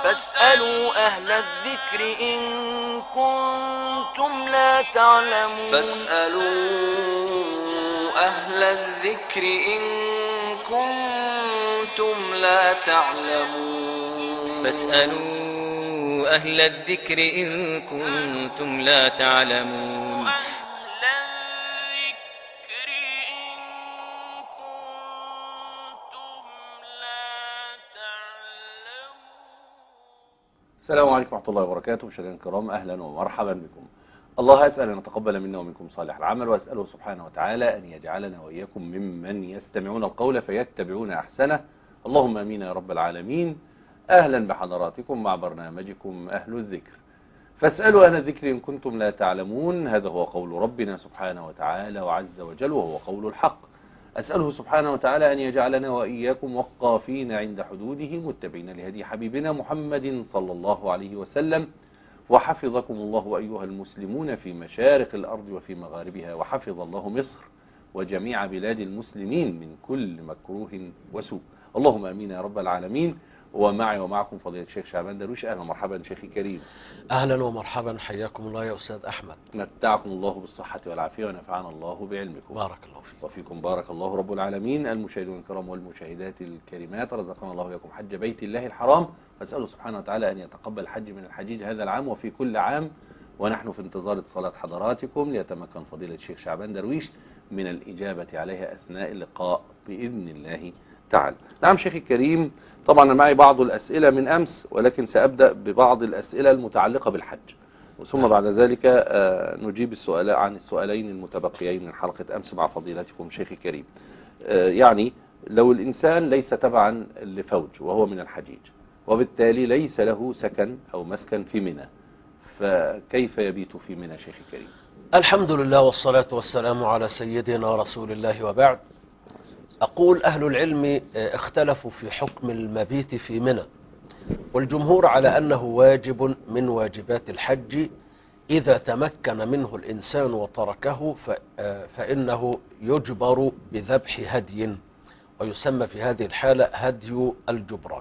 فاسألوا أهل الذكر إن كنتم لا تعلمون. فاسألوا أهل الذكر إن كنتم لا تعلمون. فاسألوا أهل الذكر إن كنتم لا تعلمون. السلام عليكم ورحمة الله وبركاته. مشاهدينا الكرام، أهلا ومرحبا بكم. الله أسأل أن يتقبل منا ومنكم صالح العمل، وأسأله سبحانه وتعالى أن يجعلنا وإياكم ممن يستمعون القول فيتبعون أحسنه. اللهم أمين يا رب العالمين. أهلا بحضراتكم مع برنامجكم أهل الذكر. فاسألوا أهل الذكر إن كنتم لا تعلمون. هذا هو قول ربنا سبحانه وتعالى وعز وجل، وهو قول الحق. أسأله سبحانه وتعالى أن يجعلنا وإياكم وقافين عند حدوده، متبعين لهدي حبيبنا محمد صلى الله عليه وسلم. وحفظكم الله أيها المسلمون في مشارق الأرض وفي مغاربها، وحفظ الله مصر وجميع بلاد المسلمين من كل مكروه وسوء. اللهم أمين يا رب العالمين. ومعي ومعكم فضيلة الشيخ شعبان درويش. أهلا ومرحبا شيخي كريم. أهلا ومرحبا، حياكم الله يا أستاذ أحمد. متعكم الله بالصحة والعافية ونفعنا الله بعلمكم. بارك الله فيك. وفيكم بارك الله رب العالمين. المشاهدون الكرام والمشاهدات الكريمات، رزقنا الله وياكم حج بيت الله الحرام. فاسأله سبحانه وتعالى أن يتقبل الحج من الحجيج هذا العام وفي كل عام، ونحن في انتظار اتصالات حضراتكم ليتمكن فضيلة الشيخ شعبان درويش من الإجابة عليها أثناء اللقاء بإذن الله تعالى. نعم شيخي الكريم، طبعا أنا معي بعض الأسئلة من أمس، ولكن سأبدأ ببعض الأسئلة المتعلقة بالحج، ثم بعد ذلك نجيب السؤال عن السؤالين المتبقيين من حلقة أمس مع فضيلتكم شيخي الكريم. يعني لو الإنسان ليس تبعا لفوج وهو من الحجيج، وبالتالي ليس له سكن أو مسكن في منى، فكيف يبيت في منى شيخي الكريم؟ الحمد لله والصلاة والسلام على سيدنا رسول الله، وبعد. أقول أهل العلم اختلفوا في حكم المبيت في منى، والجمهور على أنه واجب من واجبات الحج إذا تمكن منه الإنسان وتركه، فإنه يجبر بذبح هدي، ويسمى في هذه الحالة هدي الجبران،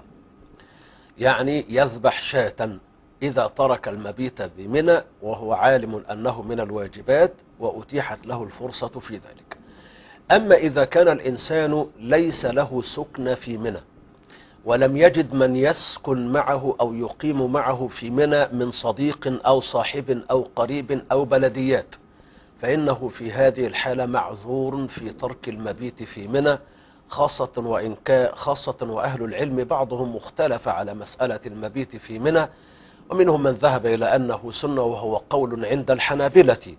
يعني يذبح شاة إذا ترك المبيت بمنى وهو عالم أنه من الواجبات وأتيحت له الفرصة في ذلك. أما إذا كان الإنسان ليس له سكن في منى ولم يجد من يسكن معه أو يقيم معه في منى من صديق أو صاحب أو قريب أو بلديات، فإنه في هذه الحالة معذور في ترك المبيت في منى، خاصة وأهل العلم بعضهم مختلف على مسألة المبيت في منى، ومنهم من ذهب إلى أنه سنة وهو قول عند الحنابلة.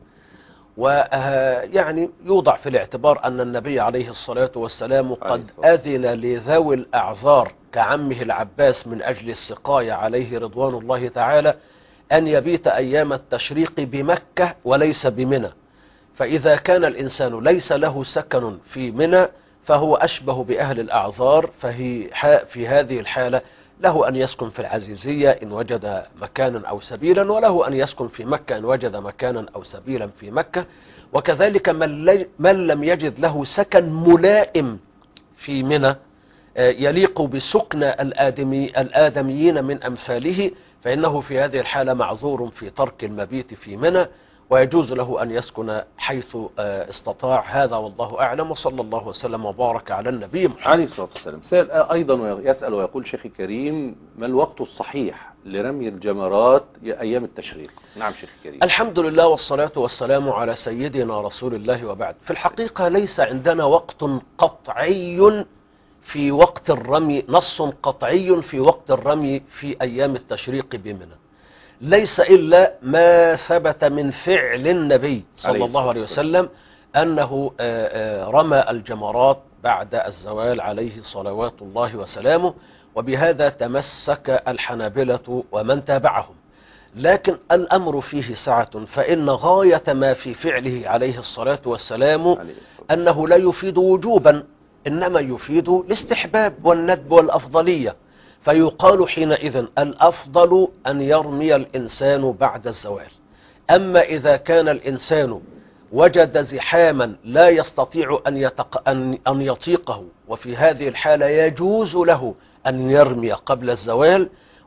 ويعني يوضع في الاعتبار أن النبي عليه الصلاة والسلام قد أذن لذوي الأعذار كعمه العباس من أجل السقاية عليه رضوان الله تعالى أن يبيت أيام التشريق بمكة وليس بمنى. فإذا كان الإنسان ليس له سكن في منى فهو أشبه بأهل الأعذار، في هذه الحالة له أن يسكن في العزيزية إن وجد مكانا أو سبيلا، وله أن يسكن في مكة إن وجد مكانا أو سبيلا في مكة. وكذلك من لم يجد له سكن ملائم في منى يليق بسكن الآدميين من أمثاله، فإنه في هذه الحالة معذور في ترك المبيت في منى، ويجوز له أن يسكن حيث استطاع. هذا والله أعلم، وصلى الله وسلم وبارك على النبي محمد عليه الصلاة والسلام. سائل أيضا يسأل ويقول شيخي الكريم: ما الوقت الصحيح لرمي الجمرات أيام التشريق؟ نعم شيخي الكريم. الحمد لله والصلاة والسلام على سيدنا رسول الله، وبعد. في الحقيقة ليس عندنا وقت قطعي في وقت الرمي، نص قطعي في وقت الرمي في أيام التشريق بمنى، ليس إلا ما ثبت من فعل النبي صلى الله عليه وسلم أنه رمى الجمرات بعد الزوال عليه صلوات الله وسلامه، وبهذا تمسك الحنابلة ومن تابعهم. لكن الأمر فيه سعة، فإن غاية ما في فعله عليه الصلاة والسلام أنه لا يفيد وجوبا، إنما يفيد الاستحباب والندب والأفضلية. فيقال حينئذ الأفضل أن يرمي الإنسان بعد الزوال. أما إذا كان الإنسان وجد زحاما لا يستطيع أن يطيقه، وفي هذه الحالة يجوز له أن يرمي قبل الزوال،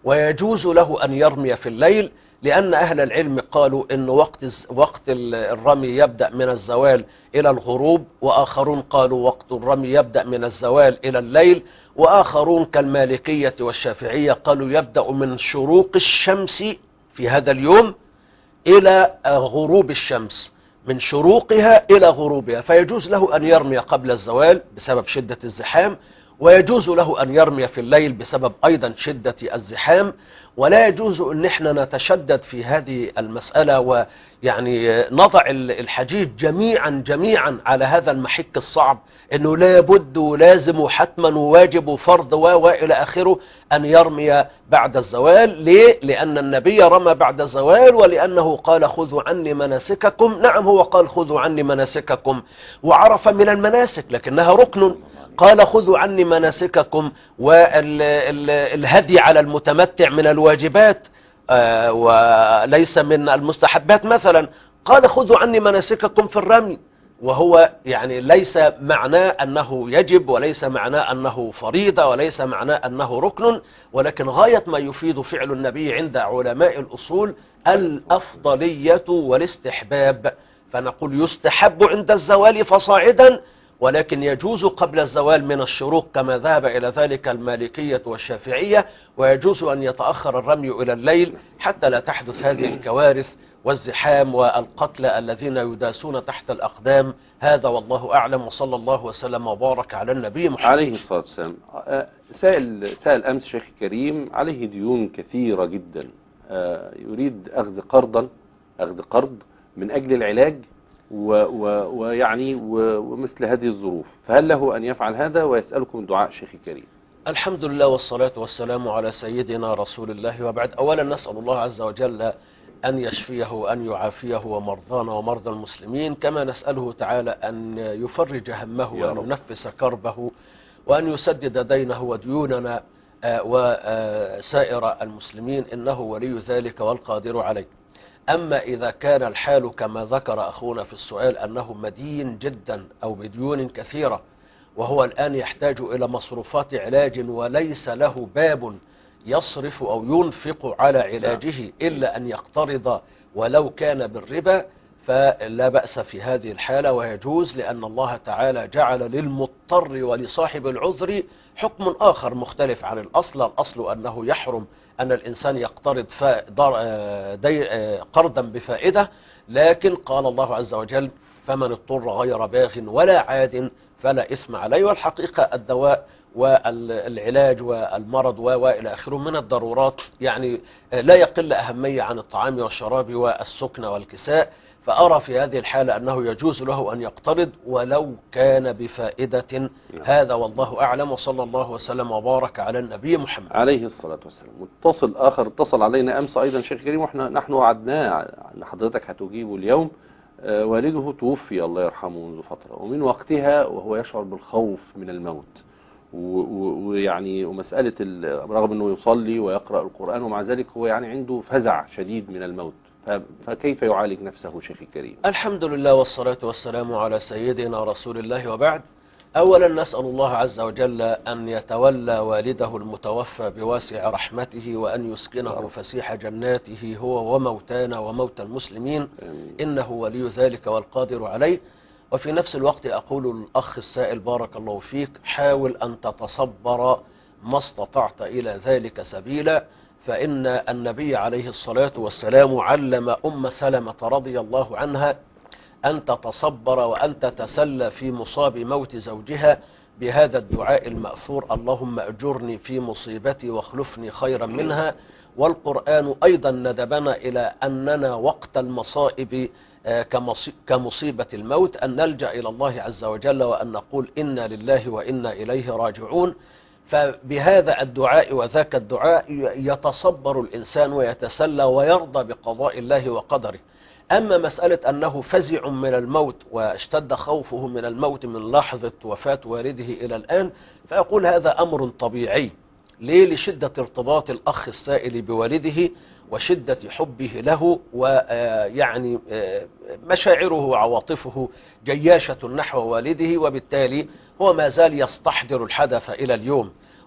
ويجوز له أن يرمي في الليل، لأن أهل العلم قالوا إن وقت الرمي يبدأ من الزوال إلى الغروب، وآخرون قالوا وقت الرمي يبدأ من الزوال إلى الليل، وآخرون كالمالكية والشافعية قالوا يبدأ من شروق الشمس في هذا اليوم إلى غروب الشمس، من شروقها إلى غروبها، فيجوز له أن يرمي قبل الزوال بسبب شدة الزحام، ويجوز له أن يرمي في الليل بسبب أيضا شدة الزحام. ولا يجوز أن احنا نتشدد في هذه المسألة ويعني نضع الحجيج جميعا على هذا المحك الصعب، أنه لا بد ولازم وحتما وواجب وفرض وإلى آخره أن يرمي بعد الزوال. ليه؟ لأن النبي رمى بعد الزوال، ولأنه قال خذوا عني مناسككم. نعم، هو قال خذوا عني مناسككم، وعرف من المناسك لكنها ركن، قال خذوا عني مناسككم، والهدي على المتمتع من الواجبات وليس من المستحبات مثلا. قال خذوا عني مناسككم في الرمي، وهو يعني ليس معناه أنه يجب، وليس معناه أنه فريضة، وليس معناه أنه ركن، ولكن غاية ما يفيد فعل النبي عند علماء الأصول الأفضلية والاستحباب. فنقول يستحب عند الزوال فصاعدا، ولكن يجوز قبل الزوال من الشروق كما ذهب إلى ذلك المالكية والشافعية، ويجوز أن يتأخر الرمي إلى الليل حتى لا تحدث هذه الكوارث والزحام والقتلى الذين يداسون تحت الأقدام. هذا والله أعلم، وصلى الله وسلم وبارك على النبي محمد عليه الصلاة والسلام. سائل أمس شيخ كريم عليه ديون كثيرة جدا، يريد أخذ قرض من أجل العلاج ويعني ومثل هذه الظروف، فهل له أن يفعل هذا؟ ويسألكم دعاء شيخ كريم. الحمد لله والصلاة والسلام على سيدنا رسول الله، وبعد. أولا نسأل الله عز وجل أن يشفيه وأن يعافيه ومرضانا ومرضى المسلمين، كما نسأله تعالى أن يفرج همه وأن ينفس كربه وأن يسدد دينه وديوننا وسائر المسلمين، إنه ولي ذلك والقادر عليه. أما إذا كان الحال كما ذكر أخونا في السؤال أنه مدين جدا أو بديون كثيرة، وهو الآن يحتاج إلى مصروفات علاج وليس له باب يصرف أو ينفق على علاجه إلا أن يقترض ولو كان بالربا، فلا بأس في هذه الحالة ويجوز، لأن الله تعالى جعل للمضطر ولصاحب العذر حكم آخر مختلف عن الأصل أنه يحرم أن الإنسان يقترض قرضا بفائدة، لكن قال الله عز وجل فمن اضطر غير باغ ولا عاد فلا إثم عليه. والحقيقة الدواء والعلاج والمرض وإلى آخره من الضرورات، يعني لا يقل أهمية عن الطعام والشراب والسكن والكساء، فأرى في هذه الحالة أنه يجوز له أن يقترض ولو كان بفائدة. هذا والله أعلم، وصلى الله وسلم وبارك على النبي محمد عليه الصلاة والسلام. متصل آخر اتصل علينا أمس أيضا شيخ كريم، نحن وعدناه أن حضرتك هتجيبه اليوم. والده توفي الله يرحمه منذ فترة، ومن وقتها وهو يشعر بالخوف من الموت، ويعني ومسألة رغم أنه يصلي ويقرأ القرآن ومع ذلك هو يعني عنده فزع شديد من الموت، فكيف يعالج نفسه شيخ الكريم؟ الحمد لله والصلاة والسلام على سيدنا رسول الله، وبعد. أولا نسأل الله عز وجل أن يتولى والده المتوفى بواسع رحمته، وأن يسكنه فسيح جناته هو وموتانا وموتى المسلمين، إنه ولي ذلك والقادر عليه. وفي نفس الوقت أقول للأخ السائل بارك الله فيك، حاول أن تتصبر ما استطعت إلى ذلك سبيلا، فإن النبي عليه الصلاة والسلام علم أم سلمة رضي الله عنها أن تتصبر وأن تتسلى في مصاب موت زوجها بهذا الدعاء المأثور: اللهم أجرني في مصيبتي واخلفني خيرا منها. والقرآن أيضا ندبنا إلى أننا وقت المصائب كمصيبة الموت أن نلجأ إلى الله عز وجل وأن نقول إنا لله وإنا إليه راجعون. فبهذا الدعاء وذاك الدعاء يتصبر الإنسان ويتسلى ويرضى بقضاء الله وقدره. أما مسألة أنه فزع من الموت واشتد خوفه من الموت من لحظة وفاة والده إلى الآن، فأقول هذا أمر طبيعي. ليه؟ لشدة ارتباط الأخ السائل بوالده وشدة حبه له، ويعني مشاعره وعواطفه جياشة نحو والده، وبالتالي هو ما زال يستحضر الحدث إلى اليوم.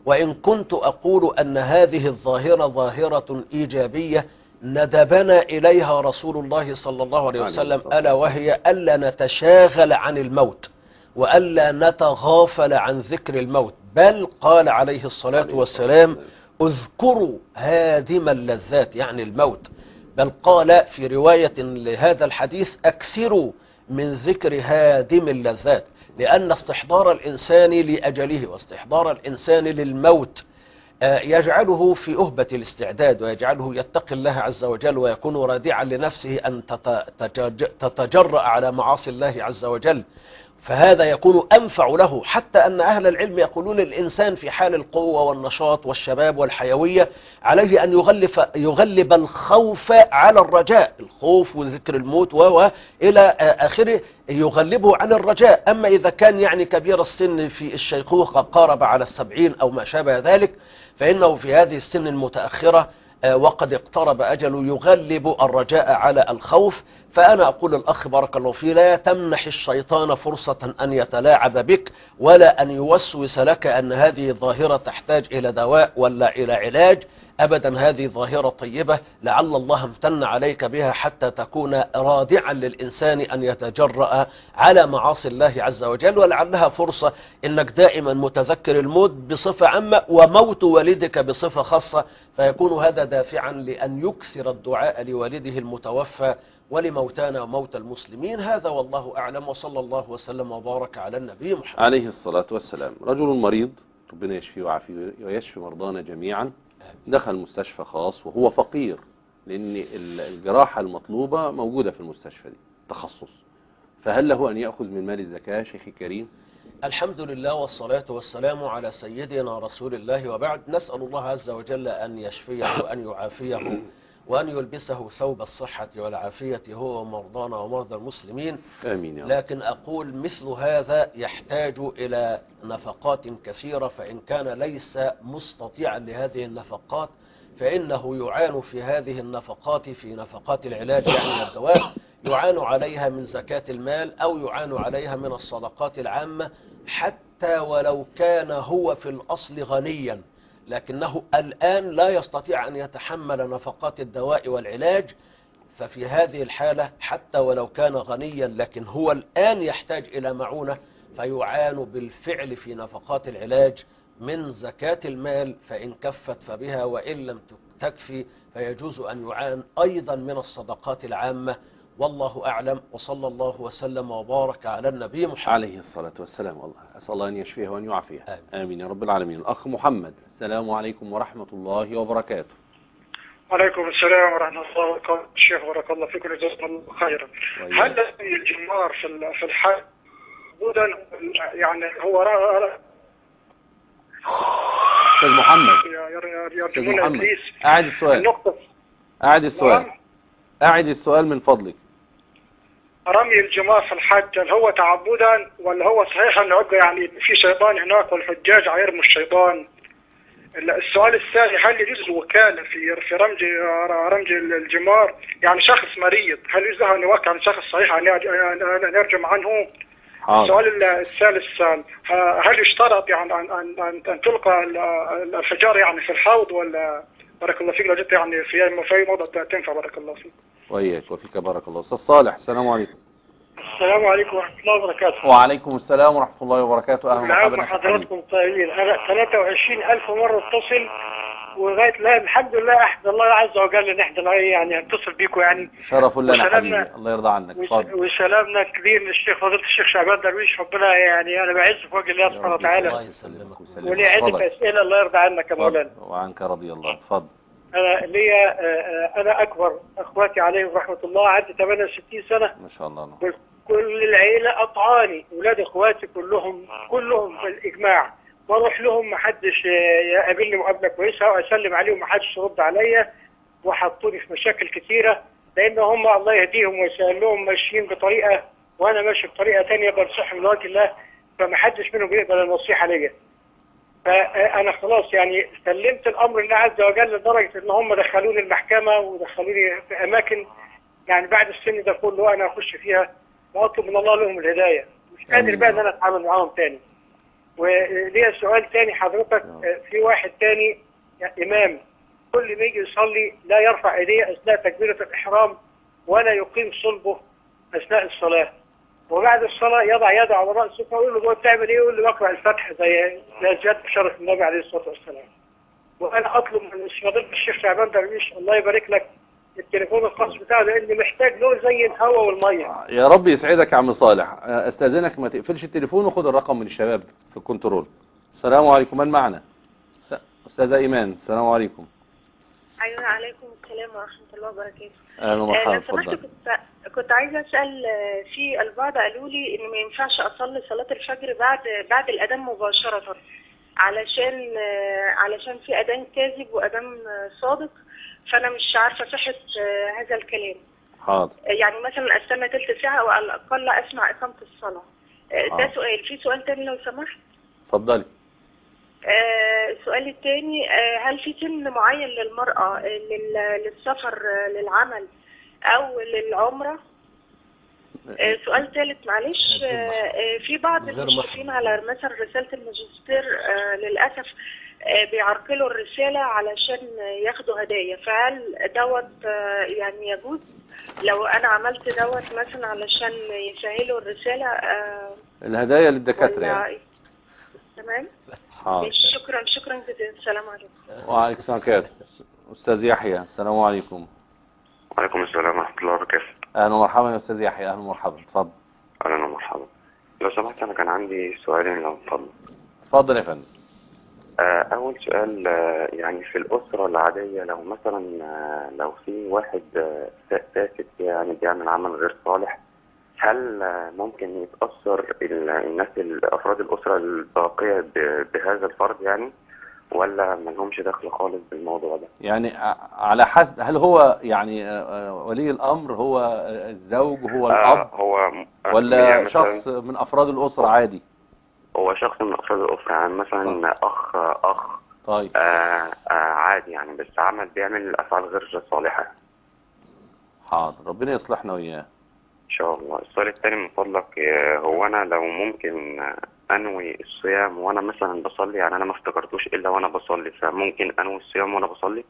وإن كنت أقول أن هذه الظاهرة ظاهرة إيجابية ندبنا إليها رسول الله صلى الله عليه وسلم، ألا وهي ألا نتشاغل عن الموت وألا نتغافل عن ذكر الموت، بل قال عليه الصلاة والسلام اذكروا هادم اللذات، يعني الموت، بل قال في رواية لهذا الحديث أكثروا من ذكر هادم اللذات، لأن استحضار الإنسان لأجله واستحضار الإنسان للموت يجعله في أهبة الاستعداد، ويجعله يتقي الله عز وجل، ويكون رادعا لنفسه أن تتجرأ على معاصي الله عز وجل، فهذا يكون أنفع له. حتى أن أهل العلم يقولون الإنسان في حال القوة والنشاط والشباب والحيوية عليه أن يغلب الخوف على الرجاء، الخوف وذكر الموت وإلى آخره يغلبه عن الرجاء. أما إذا كان يعني كبير السن في الشيخوخة قارب على 70 أو ما شابه ذلك، فإنه في هذه السن المتأخرة وقد اقترب أجله يغلب الرجاء على الخوف. فأنا أقول الأخ بارك الله فيه لا تمنح الشيطان فرصة أن يتلاعب بك ولا أن يوسوس لك أن هذه ظاهرة تحتاج إلى دواء ولا إلى علاج، أبدا هذه ظاهرة طيبة لعل الله امتن عليك بها حتى تكون رادعا للإنسان أن يتجرأ على معاصي الله عز وجل، ولعلها فرصة إنك دائما متذكر الموت بصفة عامة وموت والدك بصفة خاصة، فيكون هذا دافعا لأن يكثر الدعاء لوالده المتوفى ولموتانا وموتى المسلمين. هذا والله أعلم، وصلى الله وسلم وبارك على النبي محمد عليه الصلاة والسلام. رجل مريض ربنا يشفيه ويعافيه ويشفي مرضانا جميعا، دخل مستشفى خاص وهو فقير، لأن الجراحة المطلوبة موجودة في المستشفى دي تخصص، فهل له أن يأخذ من مال الزكاة شيخي كريم؟ الحمد لله والصلاة والسلام على سيدنا رسول الله، وبعد. نسأل الله عز وجل أن يشفيه وأن يعافيه وأن يلبسه ثوب الصحة والعافية هو ومرضانا ومرضى المسلمين، آمين يا رب. لكن أقول مثل هذا يحتاج إلى نفقات كثيرة، فإن كان ليس مستطيعا لهذه النفقات فإنه يعان في هذه النفقات، في نفقات العلاج يعني الدواء، يعان عليها من زكاة المال أو يعان عليها من الصدقات العامة، حتى ولو كان هو في الأصل غنيا لكنه الآن لا يستطيع أن يتحمل نفقات الدواء والعلاج، ففي هذه الحالة حتى ولو كان غنيا لكن هو الآن يحتاج إلى معونة، فيعان بالفعل في نفقات العلاج من زكاة المال، فإن كفت فبها وإن لم تكفي فيجوز أن يعان أيضا من الصدقات العامة، والله أعلم. وصلى الله وسلم وبارك على النبي محمد عليه الصلاة والسلام. والله أسأل الله أن يشفيه وأن يعافيه. آمين يا رب العالمين. الأخ محمد، السلام عليكم ورحمة الله وبركاته. وعليكم السلام ورحمة الله وبركاته. الشيخ بارك الله فيكم وجزاكم الله خيرا. هل الجمار في الحج يعني هو أستاذ محمد، يرجمون إبليس؟ أعد السؤال. أعد السؤال من فضلك. رمي الجمار في الحج هل هو تعبدا ولا هو صحيح انه يعني في شيطان هناك والحجاج عيرموا الشيطان؟ السؤال الثاني، هل يجوز الوكالة في رمي الجمار؟ يعني شخص مريض هل يجوز ان يوكل عن شخص صحيح ان يرجم عنه؟ السؤال الثالث، هل يشترط يعني ان تلقى الحجار يعني في الحوض ولا؟ بارك الله فيك لو جيت يعني في موضوع تنفع. بارك الله فيك. وإياك وفيك بارك الله. أستاذ صالح، السلام عليكم. السلام عليكم ورحمة الله وبركاته. وعليكم السلام ورحمة الله وبركاته. أهلا ومرحبا حضراتكم طيبين. أنا 23,000 مرة اتصل ولغاية الآن الحمد لله أحمد الله عز وجل إن إحنا يعني نتصل بيكم يعني. شرف لنا حبيبي، الله يرضى عنك. اتفضل. وسلامنا كبير للشيخ فضيلة الشيخ شعبان درويش، ربنا يعني أنا بعز في وجه الله سبحانه وتعالى. الله يسلمك ويسلمك. ولي عدة أسئلة الله يرضى عنك يا مولانا. وعنك رضي الله. اتفضل. أنا أكبر أخواتي عليهم رحمة الله، عندي 68 سنة ما شاء الله. كل العيلة أطعاني، أولاد إخواتي كلهم بالإجماع، واروح لهم ما حدش يقابلني مقابله كويسه واسلم عليهم ما حدش يرد عليا، وحطوني في مشاكل كثيره لان هم الله يهديهم ويسهلهم ماشيين بطريقه وانا ماشي بطريقه ثانيه بنصحهم من وجه الله، فما حدش منهم بيقبل النصيحه ليا. فانا خلاص يعني سلمت الامر لله عز وجل لدرجه ان هم دخلوني المحكمه ودخلوني في اماكن يعني بعد السن ده كله انا اخش فيها واطلب من الله لهم الهدايه، مش قادر بقى ان انا اتعامل معاهم تاني. وليا سؤال تاني حضرتك. في واحد تاني إمام كل ما يجي يصلي لا يرفع ايديه اثناء تكبيرة الإحرام ولا يقيم صلبه اثناء الصلاة، وبعد الصلاة يضع يده على رأسه ويقول له بقى بتعمل ايه؟ يقول له بقرأ الفتح زي زيادة بشرف النبي عليه الصلاة والسلام. وانا اطلب من فضيلة الشيخ شعبان درويش الله يبارك لك التليفون الخاص بتاعه، لاني محتاج له زي الهواء والمية. يا رب يسعدك يا عم صالح. استاذنك ما تقفلش التليفون وخد الرقم من الشباب في الكنترول. السلام عليكم، من معنا؟ استاذة ايمان، السلام عليكم. ايوه عليكم السلام ورحمه الله وبركاته. اهلا ومرحبا. لو سمحت كنت عايزه اسال، في البعض قالوا لي ان ما ينفعش اصلي صلاه الفجر بعد الاذان مباشره، علشان في اذان كاذب واذان صادق، فانا مش عارفه صحه هذا الكلام. حاضر. يعني مثلا استنى تلت ساعه وعلى الاقل اسمع اقامه الصلاه. ده سؤال. في سؤال تاني لو سمحت. اتفضلي. السؤال الثاني، هل في سن معين للمرأة للسفر للعمل أو للعمرة؟ سؤال ثالث معلش، في بعض المشرفين على مثلا رسالة الماجستير للأسف بيعرقلوا الرسالة علشان ياخدوا هدايا، فهل دوت يعني يجوز لو أنا عملت دوت مثلا علشان يسهلوا الرسالة؟ الهدايا للدكاترة يعني. تمام. حاضر. شكرا جزيلا. السلام عليكم. وعليكم السلام ورحمة الله. أستاذ يحيى، السلام عليكم. وعليكم السلام ورحمة الله وبركاته. أهلا ومرحبا يا أستاذ يحيى. أهلا ومرحبا. اتفضل. أهلا ومرحبا. لو سمحت أنا كان عندي سؤالين لو اتفضل. اتفضل يا فندم. أول سؤال، يعني في الأسرة العادية لو مثلا لو في واحد فاسد يعني بيعمل عمل غير صالح، هل ممكن يتأثر الناس أفراد الأسرة الباقية بهذا الفرد يعني، ولا ما لهمش دخل خالص بالموضوع ده؟ يعني على حسب، هل هو يعني ولي الأمر هو الزوج هو الأب هو ولا يعني شخص من أفراد الأسرة عادي؟ هو شخص من أفراد الأسرة يعني مثلا أخ طيب. عادي يعني، بس بيعمل أفعال غير صالحة. حاضر، ربنا يصلحنا وإياه إن شاء الله. السؤال الثاني من فضلك، هو أنا لو ممكن أنوي الصيام وأنا مثلا بصلي، يعني أنا ما افتكرتوش إلا وأنا بصلي، فممكن أنوي الصيام وأنا بصلي؟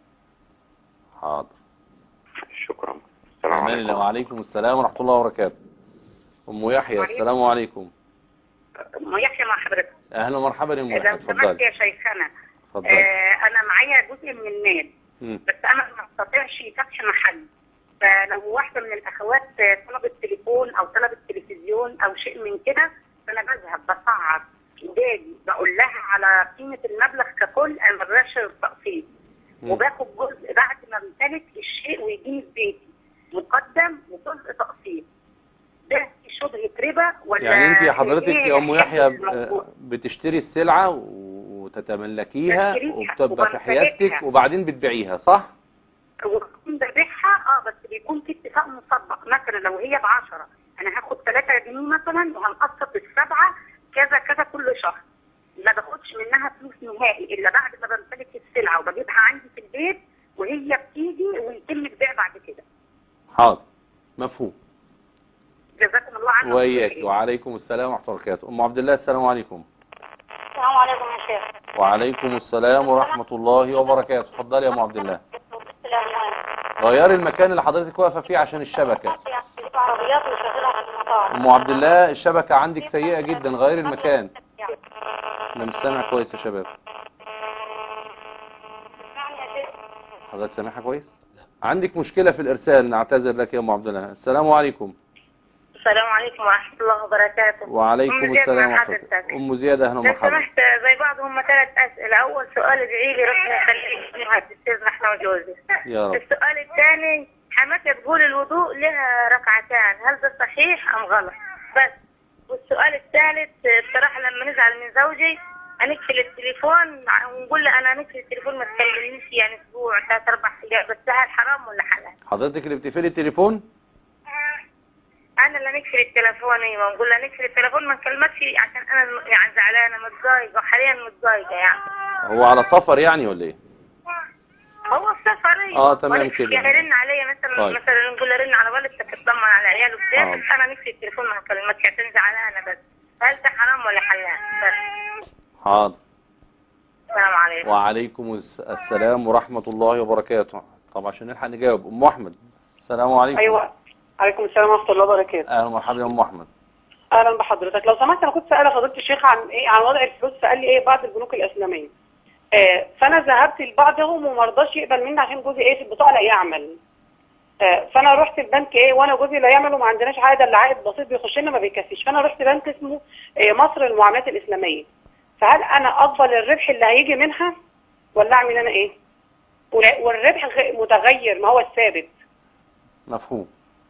حاضر. شكرا. السلام عليكم. وعليكم السلام ورحمة الله وبركاته. أم يحيى، السلام عليكم. أم يحيى مع حضرتك. أهلا ومرحبا يا أم يحيى. لو سمحت يا شيخنا، أنا معايا جزء من المال بس أنا ما استطيعش فتح محل، فلو واحدة من الأخوات طلبت تليفون أو طلبت تلفزيون أو شيء من كده، فأنا بذهب بصعد إيدادي بقول لها على قيمة المبلغ ككل، أنا ما بقدرش التقسيط، وباخد جزء بعد ما بمتلك الشيء ويجيني في بيتي مقدم وجزء تقسيط. ده شبهة ربا ولا؟ يعني أنت حضرتك يا أم يحيى بتشتري السلعة وتتملكيها وبتبقى في حياتك وبعدين بتبيعيها، صح؟ وبكون ببيعها بس بيكون في اتفاق مسبق، مثلا لو هي ب10 انا هاخد 3 جنيه مثلا وهنقسط ال7 كذا كذا كل شهر، ما باخدش منها فلوس نهائي الا بعد ما بمتلك السلعه وبجيبها عندي في البيت وهي بتيجي ويتم البيع بعد كده. حاضر، مفهوم. جزاكم الله عنك. وإياك. وعليكم السلام ورحمة الله وبركاته. أم عبد الله، السلام عليكم. السلام عليكم يا شيخ. وعليكم السلام ورحمة الله وبركاته. اتفضلي يا أم عبد الله. غيري المكان اللي حضرتك واقفة فيه عشان الشبكة. أم عبد الله، الشبكة عندك سيئة جدا، غيري المكان. أنا مش سامع كويس يا شباب. حضرتك سامعها كويس؟ عندك مشكلة في الإرسال، نعتذر لك يا أم عبد الله. السلام عليكم. السلام عليكم ورحمة الله وبركاته. وعليكم السلام ورحمة الله. أم زياد، أهلا ومرحبا. لو سمحت زي بعض هم 3 أسئلة. أول سؤال ادعي لي ربنا يخليك مهندسين احنا وجوزي. يا رب. السؤال الثاني، حماتي تقول الوضوء لها ركعتان، هل ده صحيح أم غلط؟ بس. والسؤال الثالث، بصراحة لما نزعل من زوجي هنقفل التليفون ونقول له أنا هنقفل التليفون ما تكلمنيش يعني أسبوع 3-4 أيام، بس هل حرام ولا حلال؟ حضرتك اللي بتقفلي التليفون؟ انا اللي نقفل التليفون. ايوه، نقول له نقفل التليفون ما نكلمكش عشان انا يعني زعلانه متضايقه وحاليا متضايقه يعني. هو على سفر يعني ولا ايه؟ هو في سفر. تمام كده. يرن عليا مثلا. طيب. مثلا نقول له رن على والدتك تطمن على عياله كده، بس انا نقفل التليفون ما نكلمكش عشان زعلانه بس. هل ده حرام ولا حلال بس؟ حاضر. السلام عليكم. وعليكم السلام ورحمة الله وبركاته. طب عشان نلحق نجاوب أم أحمد. السلام عليكم. ايوه عليكم السلام ورحمه الله وبركاته. اهلا ومرحبا يا ام احمد. اهلا بحضرتك. لو سمحت انا كنت سائله فضيله الشيخ عن عن وضع الفلوس، فقال لي بعض البنوك الاسلاميه. فانا ذهبت لبعضهم وما رضاش يقبل مني عشان جوزي في البطاقه لا يعمل. فانا رحت البنك وانا جوزي لا يعمل وما عندناش عائد الا عائد بسيط بيخش لنا ما بيكفيش، فانا رحت بنك اسمه مصر للمعاملات الاسلاميه. فهل انا اقبل الربح اللي هيجي منها ولا اعمل انا ايه؟ والربح متغير ما هو الثابت. مفهوم.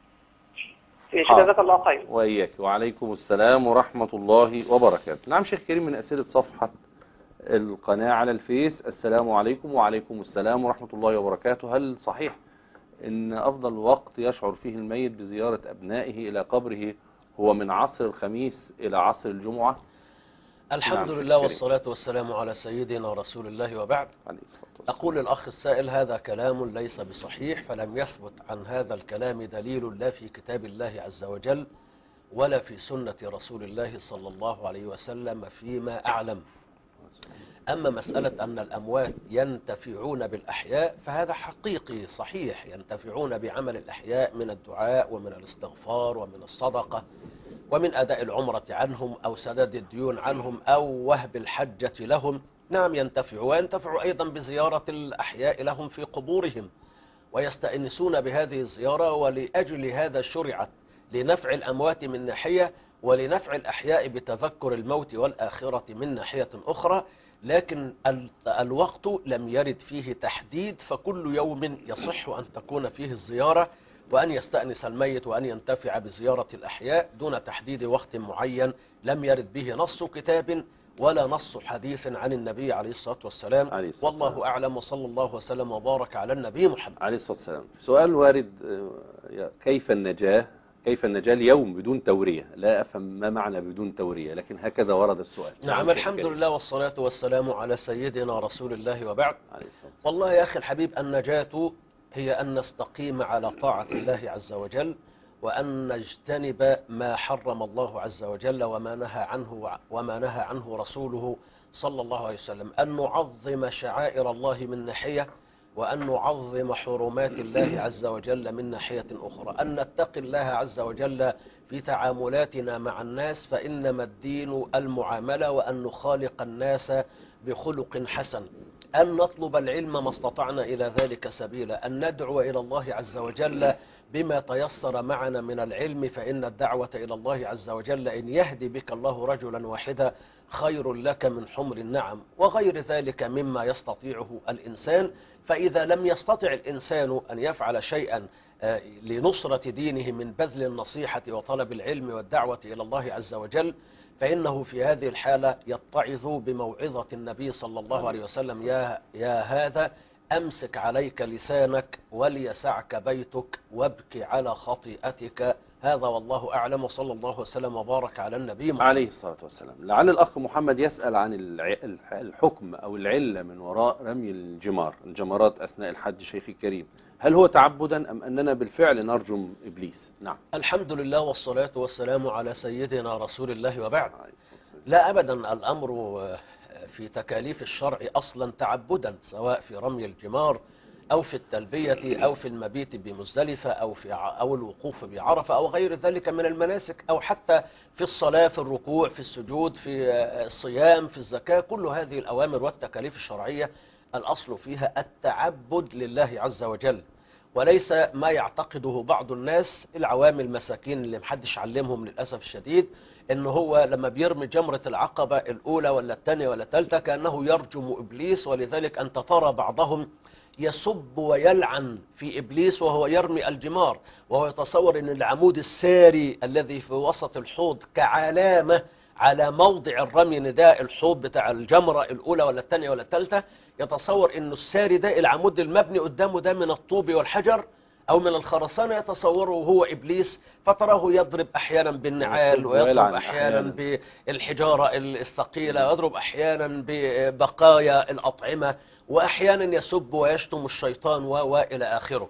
جزاك الله خير. وإياك. وعليكم السلام ورحمة الله وبركاته. نعم شيخ كريم، من أسئلة صفحة القناة على الفيس. السلام عليكم. وعليكم السلام ورحمة الله وبركاته. هل صحيح إن أفضل وقت يشعر فيه الميت بزيارة أبنائه إلى قبره هو من عصر الخميس إلى عصر الجمعة؟ الحمد لله والصلاة والسلام على سيدنا رسول الله وبعد. أقول للأخ السائل هذا كلام ليس بصحيح، فلم يثبت عن هذا الكلام دليل لا في كتاب الله عز وجل ولا في سنة رسول الله صلى الله عليه وسلم فيما أعلم. أما مسألة أن الأموات ينتفعون بالأحياء فهذا حقيقي صحيح، ينتفعون بعمل الأحياء من الدعاء ومن الاستغفار ومن الصدقة ومن أداء العمرة عنهم أو سداد الديون عنهم أو وهب الحجة لهم. نعم ينتفعوا، وينتفعوا أيضا بزيارة الأحياء لهم في قبورهم ويستأنسون بهذه الزيارة، ولأجل هذا شرعت لنفع الأموات من ناحية ولنفع الأحياء بتذكر الموت والآخرة من ناحية أخرى. لكن الوقت لم يرد فيه تحديد، فكل يوم يصح أن تكون فيه الزيارة وأن يستأنس الميت وأن ينتفع بزيارة الأحياء دون تحديد وقت معين لم يرد به نص كتاب ولا نص حديث عن النبي عليه الصلاة والسلام. والله أعلم، وصلى الله وسلم وبارك على النبي محمد عليه الصلاة والسلام. سؤال وارد، كيف النجاة اليوم بدون تورية؟ لا أفهم ما معنى بدون تورية، لكن هكذا ورد السؤال. نعم الحمد لله والصلاة والسلام على سيدنا رسول الله وبعد. والله يا أخي الحبيب، النجاة هي أن نستقيم على طاعة الله عز وجل، وأن نجتنب ما حرم الله عز وجل وما نهى عنه رسوله صلى الله عليه وسلم، أن نعظم شعائر الله من ناحية، وأن نعظم حرمات الله عز وجل من ناحية أخرى، أن نتقي الله عز وجل في تعاملاتنا مع الناس، فإنما الدين المعاملة، وأن نخالق الناس بخلق حسن، أن نطلب العلم ما استطعنا إلى ذلك سبيلا، أن ندعو إلى الله عز وجل بما تيسر معنا من العلم، فإن الدعوة إلى الله عز وجل إن يهدي بك الله رجلا واحدا خير لك من حمر النعم، وغير ذلك مما يستطيعه الإنسان. فإذا لم يستطع الإنسان أن يفعل شيئا لنصرة دينه من بذل النصيحة وطلب العلم والدعوة إلى الله عز وجل، فإنه في هذه الحالة يتعظ بموعظة النبي صلى الله عليه وسلم: يا هذا أمسك عليك لسانك وليسعك بيتك وابكي على خطيئتك. هذا والله أعلم، وصلى الله وسلم وبارك على النبي محمد عليه الصلاة والسلام. لعل الأخ محمد يسأل عن الحكم أو العلة من وراء رمي الجمرات أثناء الحج. شيخي الكريم، هل هو تعبدا أم أننا بالفعل نرجم إبليس؟ نعم. الحمد لله والصلاة والسلام على سيدنا رسول الله وبعد. لا أبدا، الأمر في تكاليف الشرع أصلا تعبدا، سواء في رمي الجمار أو في التلبية أو في المبيت بمزدلفة أو الوقوف بعرفة أو غير ذلك من المناسك، أو حتى في الصلاة، في الركوع، في السجود، في الصيام، في الزكاة. كل هذه الأوامر والتكاليف الشرعية الأصل فيها التعبد لله عز وجل، وليس ما يعتقده بعض الناس العوام المساكين اللي محدش علمهم للأسف الشديد، إن هو لما بيرمي جمرة العقبة الأولى ولا الثانية ولا الثالثة كأنه يرجم إبليس. ولذلك أنت ترى بعضهم يسب ويلعن في إبليس وهو يرمي الجمار، وهو يتصور أن العمود الساري الذي في وسط الحوض كعلامة على موضع الرمي، نداء الحوض بتاع الجمرة الأولى ولا الثانية ولا الثالثة، يتصور أن الساري ده العمود المبني قدامه ده من الطوب والحجر أو من الخرسانة، يتصوره هو إبليس، فتراه يضرب أحيانا بالنعال، ويضرب أحيانا بالحجارة الثقيلة، ويضرب أحيانا ببقايا الأطعمة، وأحيانا يسب ويشتم الشيطان وإلى آخره.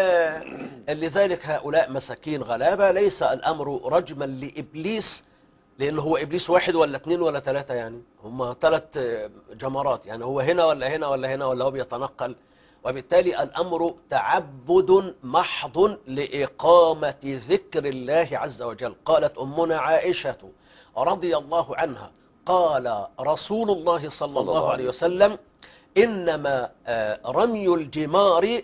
ولذلك هؤلاء مساكين غلابة، ليس الأمر رجما لإبليس لأن هو إبليس واحد ولا اثنين ولا ثلاثة، يعني هم 3 جمرات، يعني هو هنا ولا هنا ولا هنا ولا هو بيتنقل. وبالتالي الأمر تعبد محض لإقامة ذكر الله عز وجل. قالت أمنا عائشة رضي الله عنها قال رسول الله صلى الله عليه وسلم إنما رمي الجمار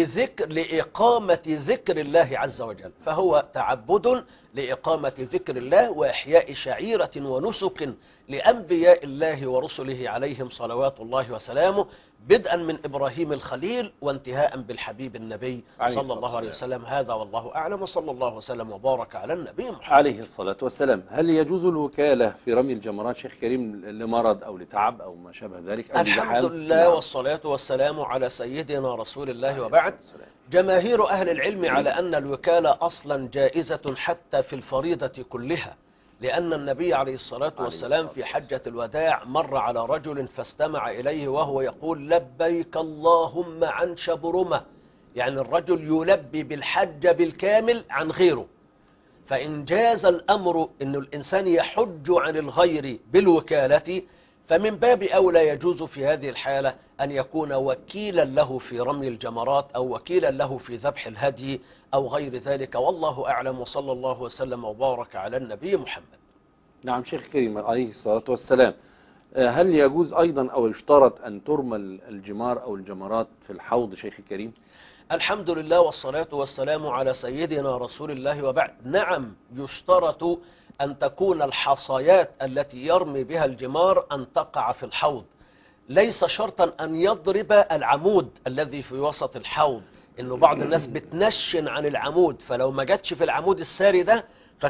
لإقامة ذكر الله عز وجل، فهو تعبد لإقامة ذكر الله وإحياء شعيرة ونسك لأنبياء الله ورسله عليهم صلوات الله وسلامه، بدءا من إبراهيم الخليل وانتهاء بالحبيب النبي صلى الله عليه وسلم. هذا والله أعلم، وصلى الله وسلم وبارك على النبي محمد عليه الصلاة والسلام. هل يجوز الوكالة في رمي الجمرات شيخ كريم لمرض أو لتعب أو ما شابه ذلك؟ الحمد لله والصلاة والسلام على سيدنا رسول الله. وبعد، جماهير أهل العلم على أن الوكالة أصلا جائزة حتى في الفريضة كلها، لأن النبي عليه الصلاة والسلام في حجة الوداع مر على رجل فاستمع إليه وهو يقول لبيك اللهم عن شبرمة، يعني الرجل يلبي بالحج بالكامل عن غيره. فإن جاز الأمر أن الإنسان يحج عن الغير بالوكالة، فمن باب أولى يجوز في هذه الحالة أن يكون وكيلا له في رمي الجمرات أو وكيلا له في ذبح الهدي أو غير ذلك، والله أعلم، وصلى الله وسلم وبارك على النبي محمد. نعم شيخ كريم عليه الصلاة والسلام. هل يجوز أيضا أو يشترط أن ترمى الجمار أو الجمرات في الحوض شيخ كريم؟ الحمد لله والصلاة والسلام على سيدنا رسول الله. وبعد، نعم يشترط أن تكون الحصيات التي يرمي بها الجمار أن تقع في الحوض، ليس شرطا أن يضرب العمود الذي في وسط الحوض، إنه بعض الناس بتنشن عن العمود، فلو ما جاتش في العمود الساري ده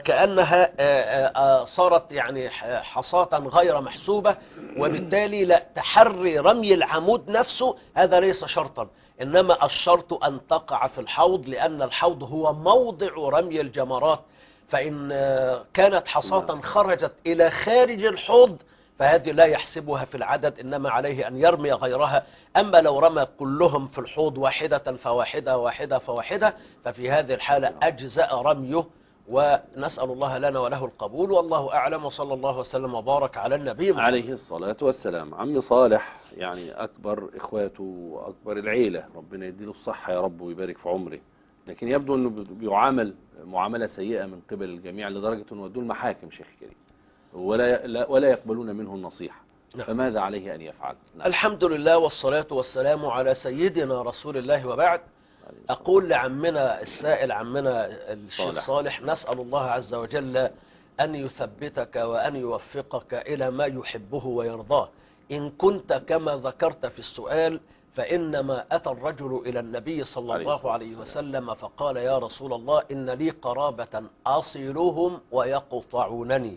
فكأنها صارت يعني حصاة غير محسوبة، وبالتالي لا تحري رمي العمود نفسه، هذا ليس شرطا، إنما الشرط أن تقع في الحوض، لأن الحوض هو موضع رمي الجمرات، فإن كانت حصاة خرجت إلى خارج الحوض فهذه لا يحسبها في العدد، إنما عليه أن يرمي غيرها. أما لو رمى كلهم في الحوض واحدة فواحدة واحدة فواحدة، ففي هذه الحالة أجزأ رميه، ونسأل الله لنا وله القبول، والله أعلم، وصلى الله وسلم وبارك على النبي محمد عليه الصلاة والسلام. عم صالح يعني أكبر إخواته وأكبر العيلة، ربنا يديله الصحة يا رب ويبارك في عمره، لكن يبدو أنه بيعامل معاملة سيئة من قبل الجميع لدرجة أنه ودوه المحاكم شيخ كريم ولا يقبلون منه النصيحة. نعم. فماذا عليه أن يفعل؟ نعم. الحمد لله والصلاة والسلام على سيدنا رسول الله. وبعد، أقول لعمنا السائل عمنا الشيخ صالح، نسأل الله عز وجل أن يثبتك وأن يوفقك إلى ما يحبه ويرضاه. إن كنت كما ذكرت في السؤال، فإنما أتى الرجل إلى النبي صلى الله عليه وسلم فقال يا رسول الله إن لي قرابة أصلهم ويقطعونني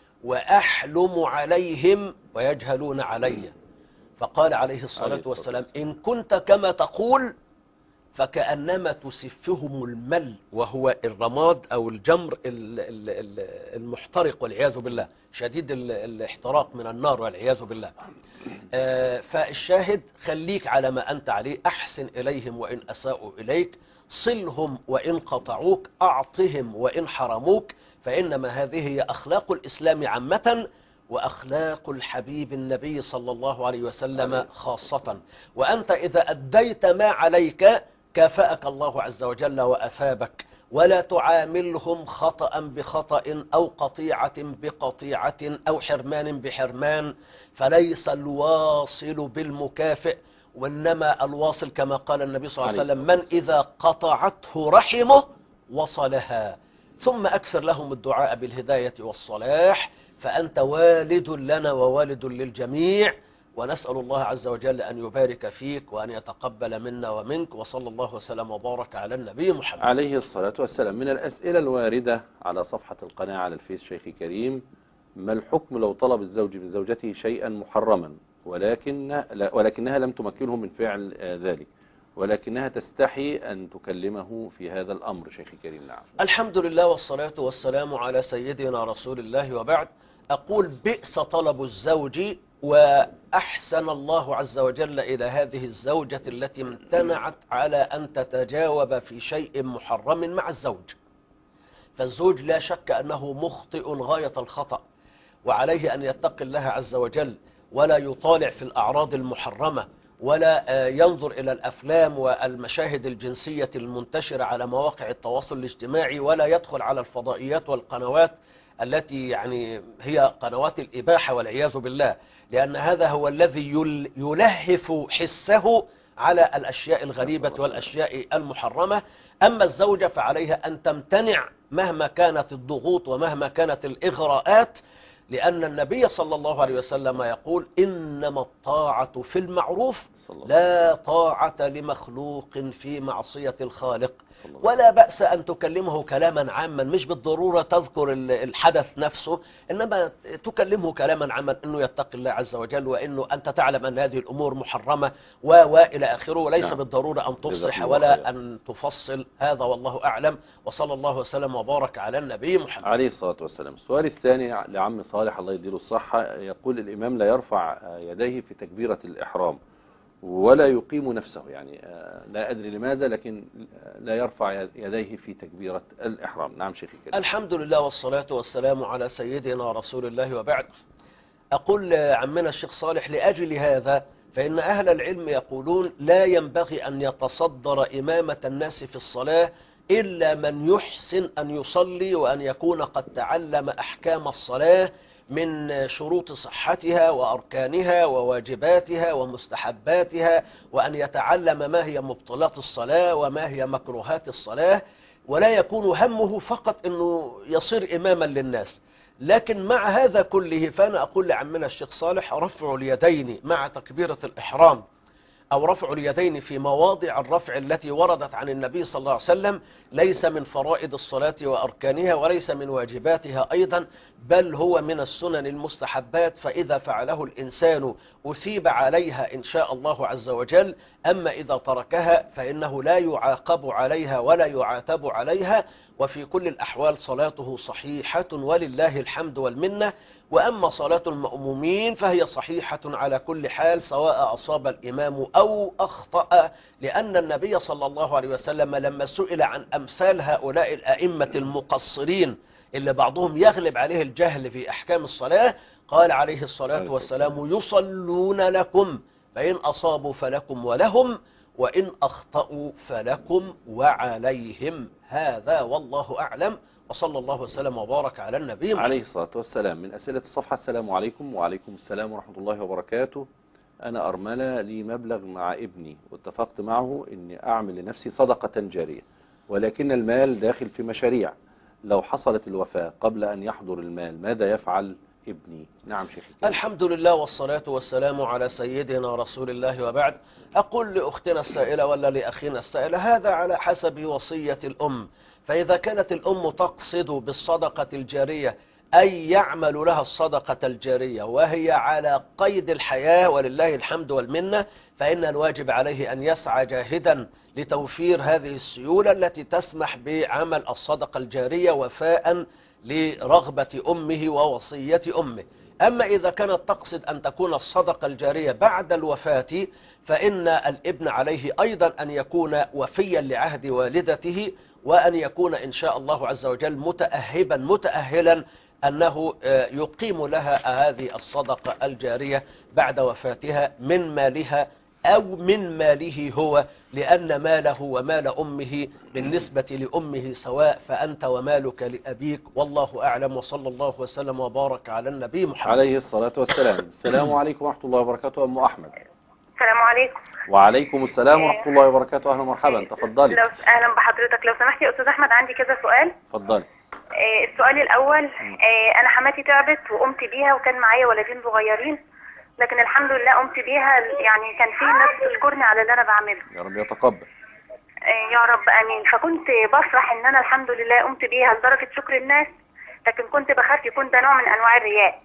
وأحلم عليهم ويجهلون علي، فقال عليه الصلاة والسلام إن كنت كما تقول فكأنما تسفهم المل، وهو الرماد أو الجمر المحترق والعياذ بالله، شديد الاحتراق من النار والعياذ بالله. فالشاهد خليك على ما أنت عليه، أحسن إليهم وإن أساءوا إليك، صلهم وإن قطعوك، أعطهم وإن حرموك، فإنما هذه هي أخلاق الإسلام عامة وأخلاق الحبيب النبي صلى الله عليه وسلم خاصة. وأنت إذا أديت ما عليك كافأك الله عز وجل وأثابك، ولا تعاملهم خطأ بخطأ أو قطيعة بقطيعة أو حرمان بحرمان، فليس الواصل بالمكافئ، وإنما الواصل كما قال النبي صلى الله عليه وسلم من إذا قطعته رحمه وصلها. ثم أكثر لهم الدعاء بالهداية والصلاح، فأنت والد لنا ووالد للجميع، ونسأل الله عز وجل أن يبارك فيك وأن يتقبل منا ومنك، وصلى الله وسلم وبارك على النبي محمد عليه الصلاة والسلام. من الأسئلة الواردة على صفحة القناة على الفيس شيخي كريم، ما الحكم لو طلب الزوج من زوجته شيئا محرما ولكنها لم تمكنه من فعل ذلك، ولكنها تستحي أن تكلمه في هذا الأمر شيخي كريم؟ نعم. الحمد لله والصلاة والسلام على سيدنا رسول الله. وبعد، أقول بئس طلب الزوج، وأحسن الله عز وجل إلى هذه الزوجة التي امتنعت على أن تتجاوب في شيء محرم مع الزوج. فالزوج لا شك أنه مخطئ غاية الخطأ، وعليه أن يتقي الله عز وجل ولا يطالع في الأعراض المحرمة، ولا ينظر إلى الأفلام والمشاهد الجنسية المنتشرة على مواقع التواصل الاجتماعي، ولا يدخل على الفضائيات والقنوات التي يعني هي قنوات الإباحة والعياذ بالله، لأن هذا هو الذي يلهف حسه على الأشياء الغريبة والأشياء المحرمة. أما الزوجة فعليها أن تمتنع مهما كانت الضغوط ومهما كانت الإغراءات، لأن النبي صلى الله عليه وسلم يقول إنما الطاعة في المعروف لا طاعة لمخلوق في معصية الخالق. ولا بأس أن تكلمه كلاما عاما، مش بالضرورة تذكر الحدث نفسه، إنما تكلمه كلاما عاما أنه يتقي الله عز وجل، وأنه أنت تعلم أن هذه الأمور محرمة وإلى آخره، وليس بالضرورة أن تفصح ولا أن تفصل. هذا والله أعلم، وصلى الله وسلم وبارك على النبي محمد عليه الصلاة والسلام. السؤال الثاني لعم صالح الله يديله الصحة، يقول الإمام لا يرفع يديه في تكبيرة الإحرام ولا يقيم نفسه، يعني لا أدري لماذا، لكن لا يرفع يديه في تكبيرة الإحرام. نعم شيخي كده. الحمد لله والصلاة والسلام على سيدنا رسول الله وبعد. أقول عمنا الشيخ صالح لأجل هذا فإن أهل العلم يقولون لا ينبغي أن يتصدر إمامة الناس في الصلاة إلا من يحسن أن يصلي وأن يكون قد تعلم أحكام الصلاة من شروط صحتها وأركانها وواجباتها ومستحباتها، وأن يتعلم ما هي مبطلات الصلاة وما هي مكروهات الصلاة، ولا يكون همه فقط أنه يصير إماما للناس. لكن مع هذا كله فأنا أقول لعمنا الشيخ صالح رفع اليدين مع تكبيرة الإحرام أو رفع اليدين في مواضع الرفع التي وردت عن النبي صلى الله عليه وسلم ليس من فرائض الصلاة وأركانها وليس من واجباتها أيضا، بل هو من السنن المستحبات، فإذا فعله الإنسان أثيب عليها إن شاء الله عز وجل. أما إذا تركها فإنه لا يعاقب عليها ولا يعاتب عليها، وفي كل الأحوال صلاته صحيحة ولله الحمد والمنة. وأما صلاة المأمومين فهي صحيحة على كل حال سواء أصاب الإمام أو أخطأ، لأن النبي صلى الله عليه وسلم لما سئل عن أمثال هؤلاء الأئمة المقصرين اللي بعضهم يغلب عليه الجهل في أحكام الصلاة، قال عليه الصلاة والسلام يصلون لكم فإن أصابوا فلكم ولهم وإن أخطأوا فلكم وعليهم. هذا والله أعلم، وصلى الله وسلم وبارك على النبي عليه الصلاة والسلام. من أسئلة الصفحة: السلام عليكم. وعليكم السلام ورحمة الله وبركاته. أنا أرملة لي مبلغ مع ابني واتفقت معه أني أعمل لنفسي صدقة جارية، ولكن المال داخل في مشاريع، لو حصلت الوفاة قبل أن يحضر المال ماذا يفعل ابني؟ نعم شيخي. الحمد لله والصلاة والسلام على سيدنا رسول الله وبعد. أقول لأختنا السائلة ولا لأخينا السائلة هذا على حسب وصية الأم، فإذا كانت الأم تقصد بالصدقة الجارية أي يعمل لها الصدقة الجارية وهي على قيد الحياة ولله الحمد والمنة، فإن الواجب عليه أن يسعى جاهدا لتوفير هذه السيولة التي تسمح بعمل الصدقة الجارية وفاء لرغبة أمه ووصية أمه. أما إذا كانت تقصد أن تكون الصدقة الجارية بعد الوفاة فإن الابن عليه أيضا أن يكون وفيا لعهد والدته، وأن يكون إن شاء الله عز وجل متأهلا أنه يقيم لها هذه الصدقة الجارية بعد وفاتها من مالها أو من ماله هو، لأن ماله ومال أمه بالنسبة لأمه سواء، فأنت ومالك لأبيك، والله أعلم. وصلى الله وسلم وبارك على النبي محمد عليه الصلاة والسلام. السلام عليكم ورحمة الله وبركاته. أم أحمد. السلام عليكم. وعليكم السلام ورحمة الله وبركاته. أهلا ومرحبا، تفضلي. أهلا بحضرتك. لو سمحت يا أستاذ أحمد عندي كذا سؤال. تفضلي. السؤال الأول، أنا حماتي تعبت وقمت بيها وكان معايا ولدين صغيرين، لكن الحمد لله قمت بيها، يعني كان في ناس تشكرني على اللي أنا بعمله. يا رب يتقبل. يا رب آمين. فكنت بفرح إن أنا الحمد لله قمت بيها لدرجة شكر الناس، لكن كنت بخاف يكون ده نوع من أنواع الرياء.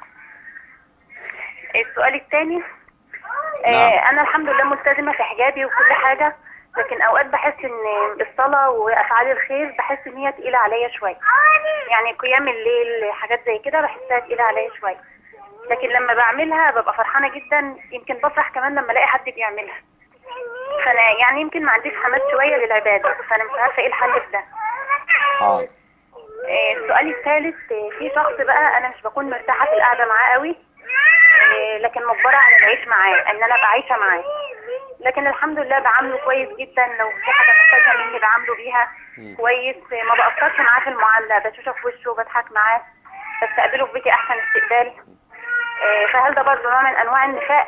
السؤال الثاني، أنا الحمد لله ملتزمة في حجابي وكل حاجة، لكن أوقات بحس إن الصلاة وأفعال الخير بحس إن هي تقيلة عليا شوية، يعني قيام الليل حاجات زي كده بحسها تقيلة عليا شوية، لكن لما بعملها ببقى فرحانة جدا، يمكن بفرح كمان لما الاقي حد بيعملها. فانا يعني يمكن ما عنديش حماس شوية للعبادة، فانا مش عارفة ايه الحل في ده. السؤال الثالث، في شخص بقى انا مش بكون مرتاحه في القعده معاه قوي، لكن مجبره على العيش معاه، ان انا بعيشه معاه، لكن الحمد لله بعامله كويس جدا. لو في حاجه محتاجه مني بعامله بيها كويس، ما بقصرش معاه في المعامله، بشوشه في وشه وبضحك معاه، بستقبله في بيتي احسن استقبال. فهل ده برضه نوع من انواع النفاق؟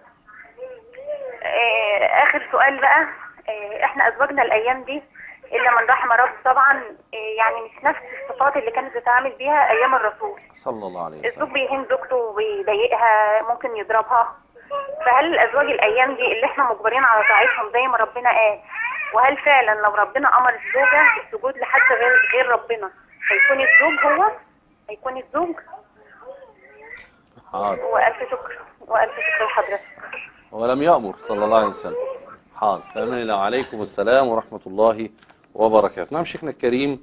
اخر سؤال بقى، احنا ازواجنا الايام دي الا من رحم رب طبعا، يعني مش نفس الصفات اللي كانت بتتعامل بيها ايام الرسول صلى الله عليه وسلم. الزوج بيهين زوجته وبيضايقها، ممكن يضربها. فهل الازواج الايام دي اللي احنا مجبرين على طاعتهم زي ما ربنا قال، وهل فعلا لو ربنا امر الزوجه بالسجود لحد غير ربنا هيكون الزوج حاضر. والف شكر لحضرتك. ولم يأمر صلى الله عليه وسلم. حاضر. فأمان الله. عليكم السلام ورحمة الله وبركاته. نعم شيخنا الكريم،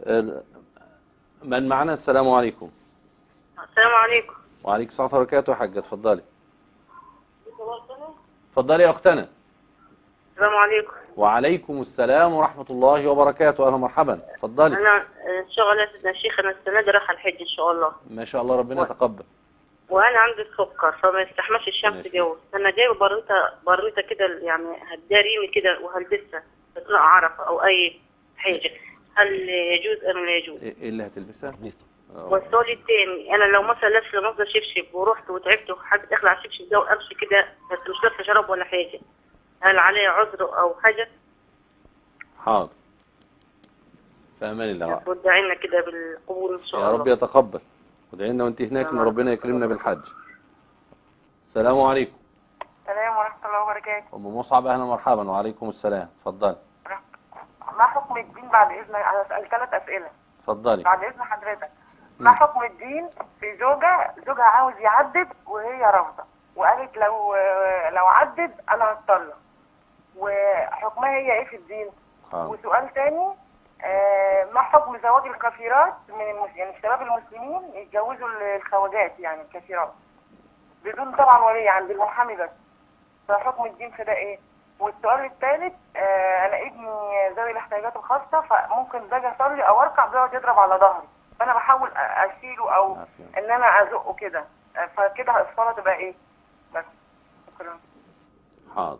من معنا؟ السلام عليكم. السلام عليكم. وعليكم السلام ورحمة الله وبركاته. يا حاجة اتفضلي. اتفضلي يا اختنا. السلام عليكم. وعليكم السلام ورحمة الله وبركاته. اهلا مرحبا. اتفضلي. انا ان شاء الله يا سيدنا الشيخ، انا السنه دي رايحه الحج ان شاء الله. ما شاء الله، ربنا يتقبل. وانا عندي السكر فما يستحملش الشمس جو. انا جايبه بريطه كده يعني هتداريني كده وهلبسها تطلع عرفه او اي حاجه، هل يجوز ام لا يجوز؟ ايه اللي هتلبسها؟ والسؤال الثاني، انا لو مثلا لابسه مصدر شبشب ورحت وتعبت وحبيت اخلع الشبشب ده وامشي كده بس مش لابسه شراب ولا حاجه، هل عليه عذر او حاجه؟ حاضر. فأمان الله. وادعي لنا كده بالقبول ان شاء الله. يا رب يتقبل. وادعي لنا وانت هناك ان ربنا يكرمنا بالحج. السلام عليكم. السلام ورحمة الله وبركاته. ام مصعب اهلا مرحبا. وعليكم السلام. اتفضلي. ما حكم الدين بعد اذنك؟ انا اسال 3 اسئله. اتفضلي. بعد اذن حضرتك، ما حكم الدين في زوجها عاوز يعدد وهي رافضه، وقالت لو عدد انا هتطلق، وحكمها هي ايه في الدين؟ وسؤال ثاني، ما حكم زواج الكافرات يعني الشباب المسلمين يتجوزوا الخواجات يعني الكافرات بدون طبعا ولي عند المحامي بس، فحكم الدين في ده ايه؟ والسؤال الثالث، انا ابني ذوي الاحتياجات الخاصه، فممكن باجي اصلي او اركع بيقعد يضرب على ظهري، فانا بحاول اشيله او ان انا ازقه كده، فكده الصلاه تبقى ايه؟ بس شكرا. حاضر.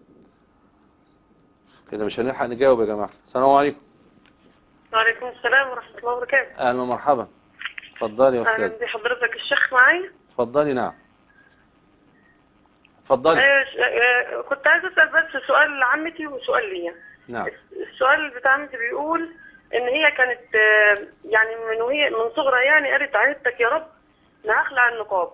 كده مش هنلحق نجاوب يا جماعه. السلام عليكم. وعليكم السلام ورحمه الله وبركاته. اهلا ومرحبا. اتفضلي يا استاذ. اهلا بحضرتك الشيخ معايا. اتفضلي. نعم اتفضلي. كنت عايز اسال بس سؤال لعمتي وسؤال ليا. نعم. السؤال بتاع عمتي بيقول ان هي كانت يعني من صغرها يعني قالت عهدتك يا رب لا اخلع النقاب.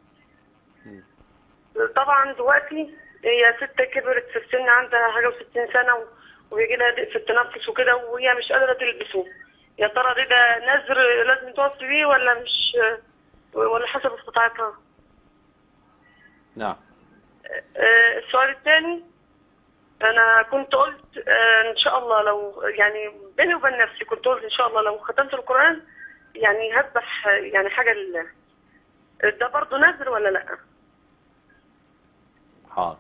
طبعا دلوقتي هي ست كبرت في السن، عندها حاجه و60 سنه وبيجي لها ضيق في التنفس وكده وهي مش قادره تلبسه. يا ترى ده نذر لازم توصي بيه ولا مش، ولا حسب استطاعتها؟ نعم. السؤال الثاني، انا كنت قلت ان شاء الله لو يعني بيني وبين نفسي كنت قلت ان شاء الله لو ختمت القرآن يعني هذبح يعني حاجة لله، ده برضه نذر ولا لا؟ حاضر.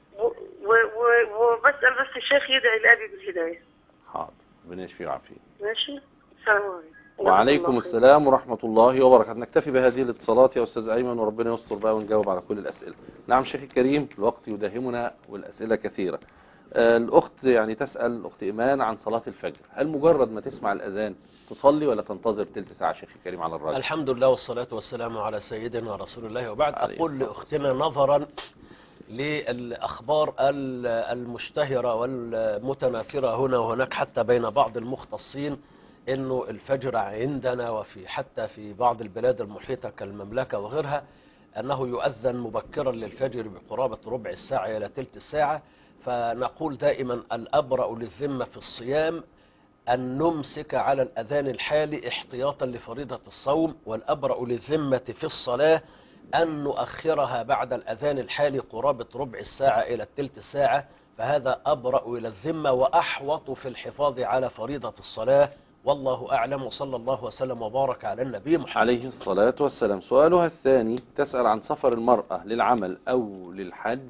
وبسأل بس الشيخ يدعي لأبي بالهداية. حاضر. ربنا يشفيه ويعافيه. ماشي. السلام عليكم. وعليكم السلام ورحمة الله وبركاته. نكتفي بهذه الاتصالات يا أستاذ أيمن، وربنا يستر بقى ونجاوب على كل الأسئلة. نعم شيخ الكريم، الوقت يداهمنا والأسئلة كثيرة. الأخت يعني تسأل الأخت إيمان عن صلاة الفجر، هل مجرد ما تسمع الأذان تصلي ولا تنتظر تلت ساعة شيخ الكريم على الراجل؟ الحمد لله والصلاة والسلام على سيدنا رسول الله. وبعد أقول لأختنا نظرا للأخبار المشتهرة والمتناثرة هنا وهناك حتى بين بعض المختصين انه الفجر عندنا وفي حتى في بعض البلاد المحيطة كالمملكة وغيرها انه يؤذن مبكرا للفجر بقرابة ربع الساعة الى تلت الساعة. فنقول دائما الأبرأ للذمة في الصيام أن نمسك على الأذان الحالي احتياطا لفريضة الصوم، والأبرأ للذمة في الصلاة أن نؤخرها بعد الأذان الحالي قرابة ربع الساعة إلى التلت الساعة، فهذا أبرأ إلى الذمة وأحوط في الحفاظ على فريضة الصلاة. والله أعلم، وصلى الله وسلم وبارك على النبي محمد عليه الصلاة والسلام. سؤالها الثاني تسأل عن سفر المرأة للعمل أو للحج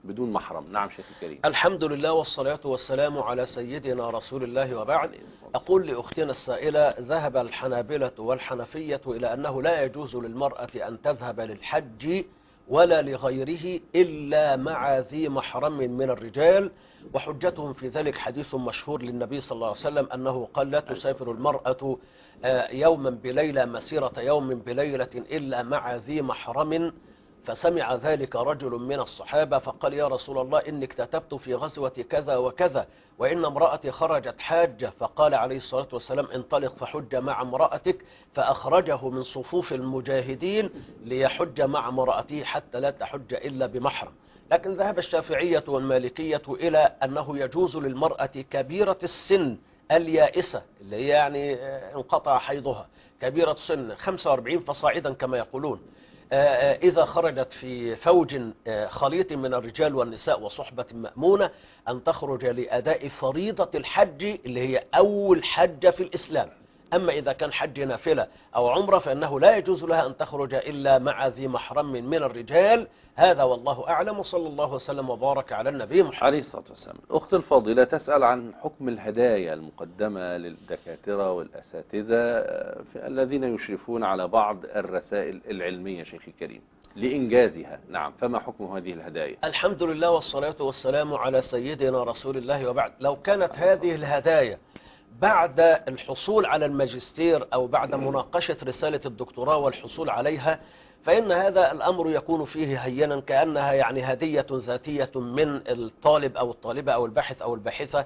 بدون محرم. نعم شيخ الكريم. الحمد لله والصلاة والسلام على سيدنا رسول الله وبعد. أقول لأختنا السائلة: ذهب الحنابلة والحنفية إلى أنه لا يجوز للمرأة أن تذهب للحج ولا لغيره إلا مع ذي محرم من الرجال، وحجتهم في ذلك حديث مشهور للنبي صلى الله عليه وسلم أنه قال: لا تسافر المرأة يوما بليلة مسيرة يوم بليلة إلا مع ذي محرم. فسمع ذلك رجل من الصحابة فقال: يا رسول الله، إني اكتتبت في غزوة كذا وكذا وإن امرأتي خرجت حاجة. فقال عليه الصلاة والسلام: انطلق فحج مع امرأتك. فأخرجه من صفوف المجاهدين ليحج مع امرأته حتى لا تحج إلا بمحرم. لكن ذهب الشافعية والمالكية إلى أنه يجوز للمرأة كبيرة السن اليائسة، اللي هي يعني انقطع حيضها، كبيرة السن 45 فصاعدا كما يقولون، إذا خرجت في فوج خليط من الرجال والنساء وصحبة مأمونة، أن تخرج لأداء فريضة الحج اللي هي أول حجة في الإسلام. أما إذا كان حج نافلة أو عمرة فإنه لا يجوز لها أن تخرج إلا مع ذي محرم من الرجال. هذا والله أعلم، وصلى الله وسلم وبارك على النبي محمد عليه الصلاة والسلام. الأخت الفاضلة تسأل عن حكم الهدايا المقدمة للدكاترة والأساتذة الذين يشرفون على بعض الرسائل العلمية شيخ الكريم لإنجازها. نعم، فما حكم هذه الهدايا؟ الحمد لله والصلاة والسلام على سيدنا رسول الله وبعد. لو كانت هذه الهدايا بعد الحصول على الماجستير أو بعد مناقشة رسالة الدكتوراه والحصول عليها، فإن هذا الأمر يكون فيه هينا، كأنها يعني هدية ذاتية من الطالب أو الطالبة أو الباحث أو الباحثة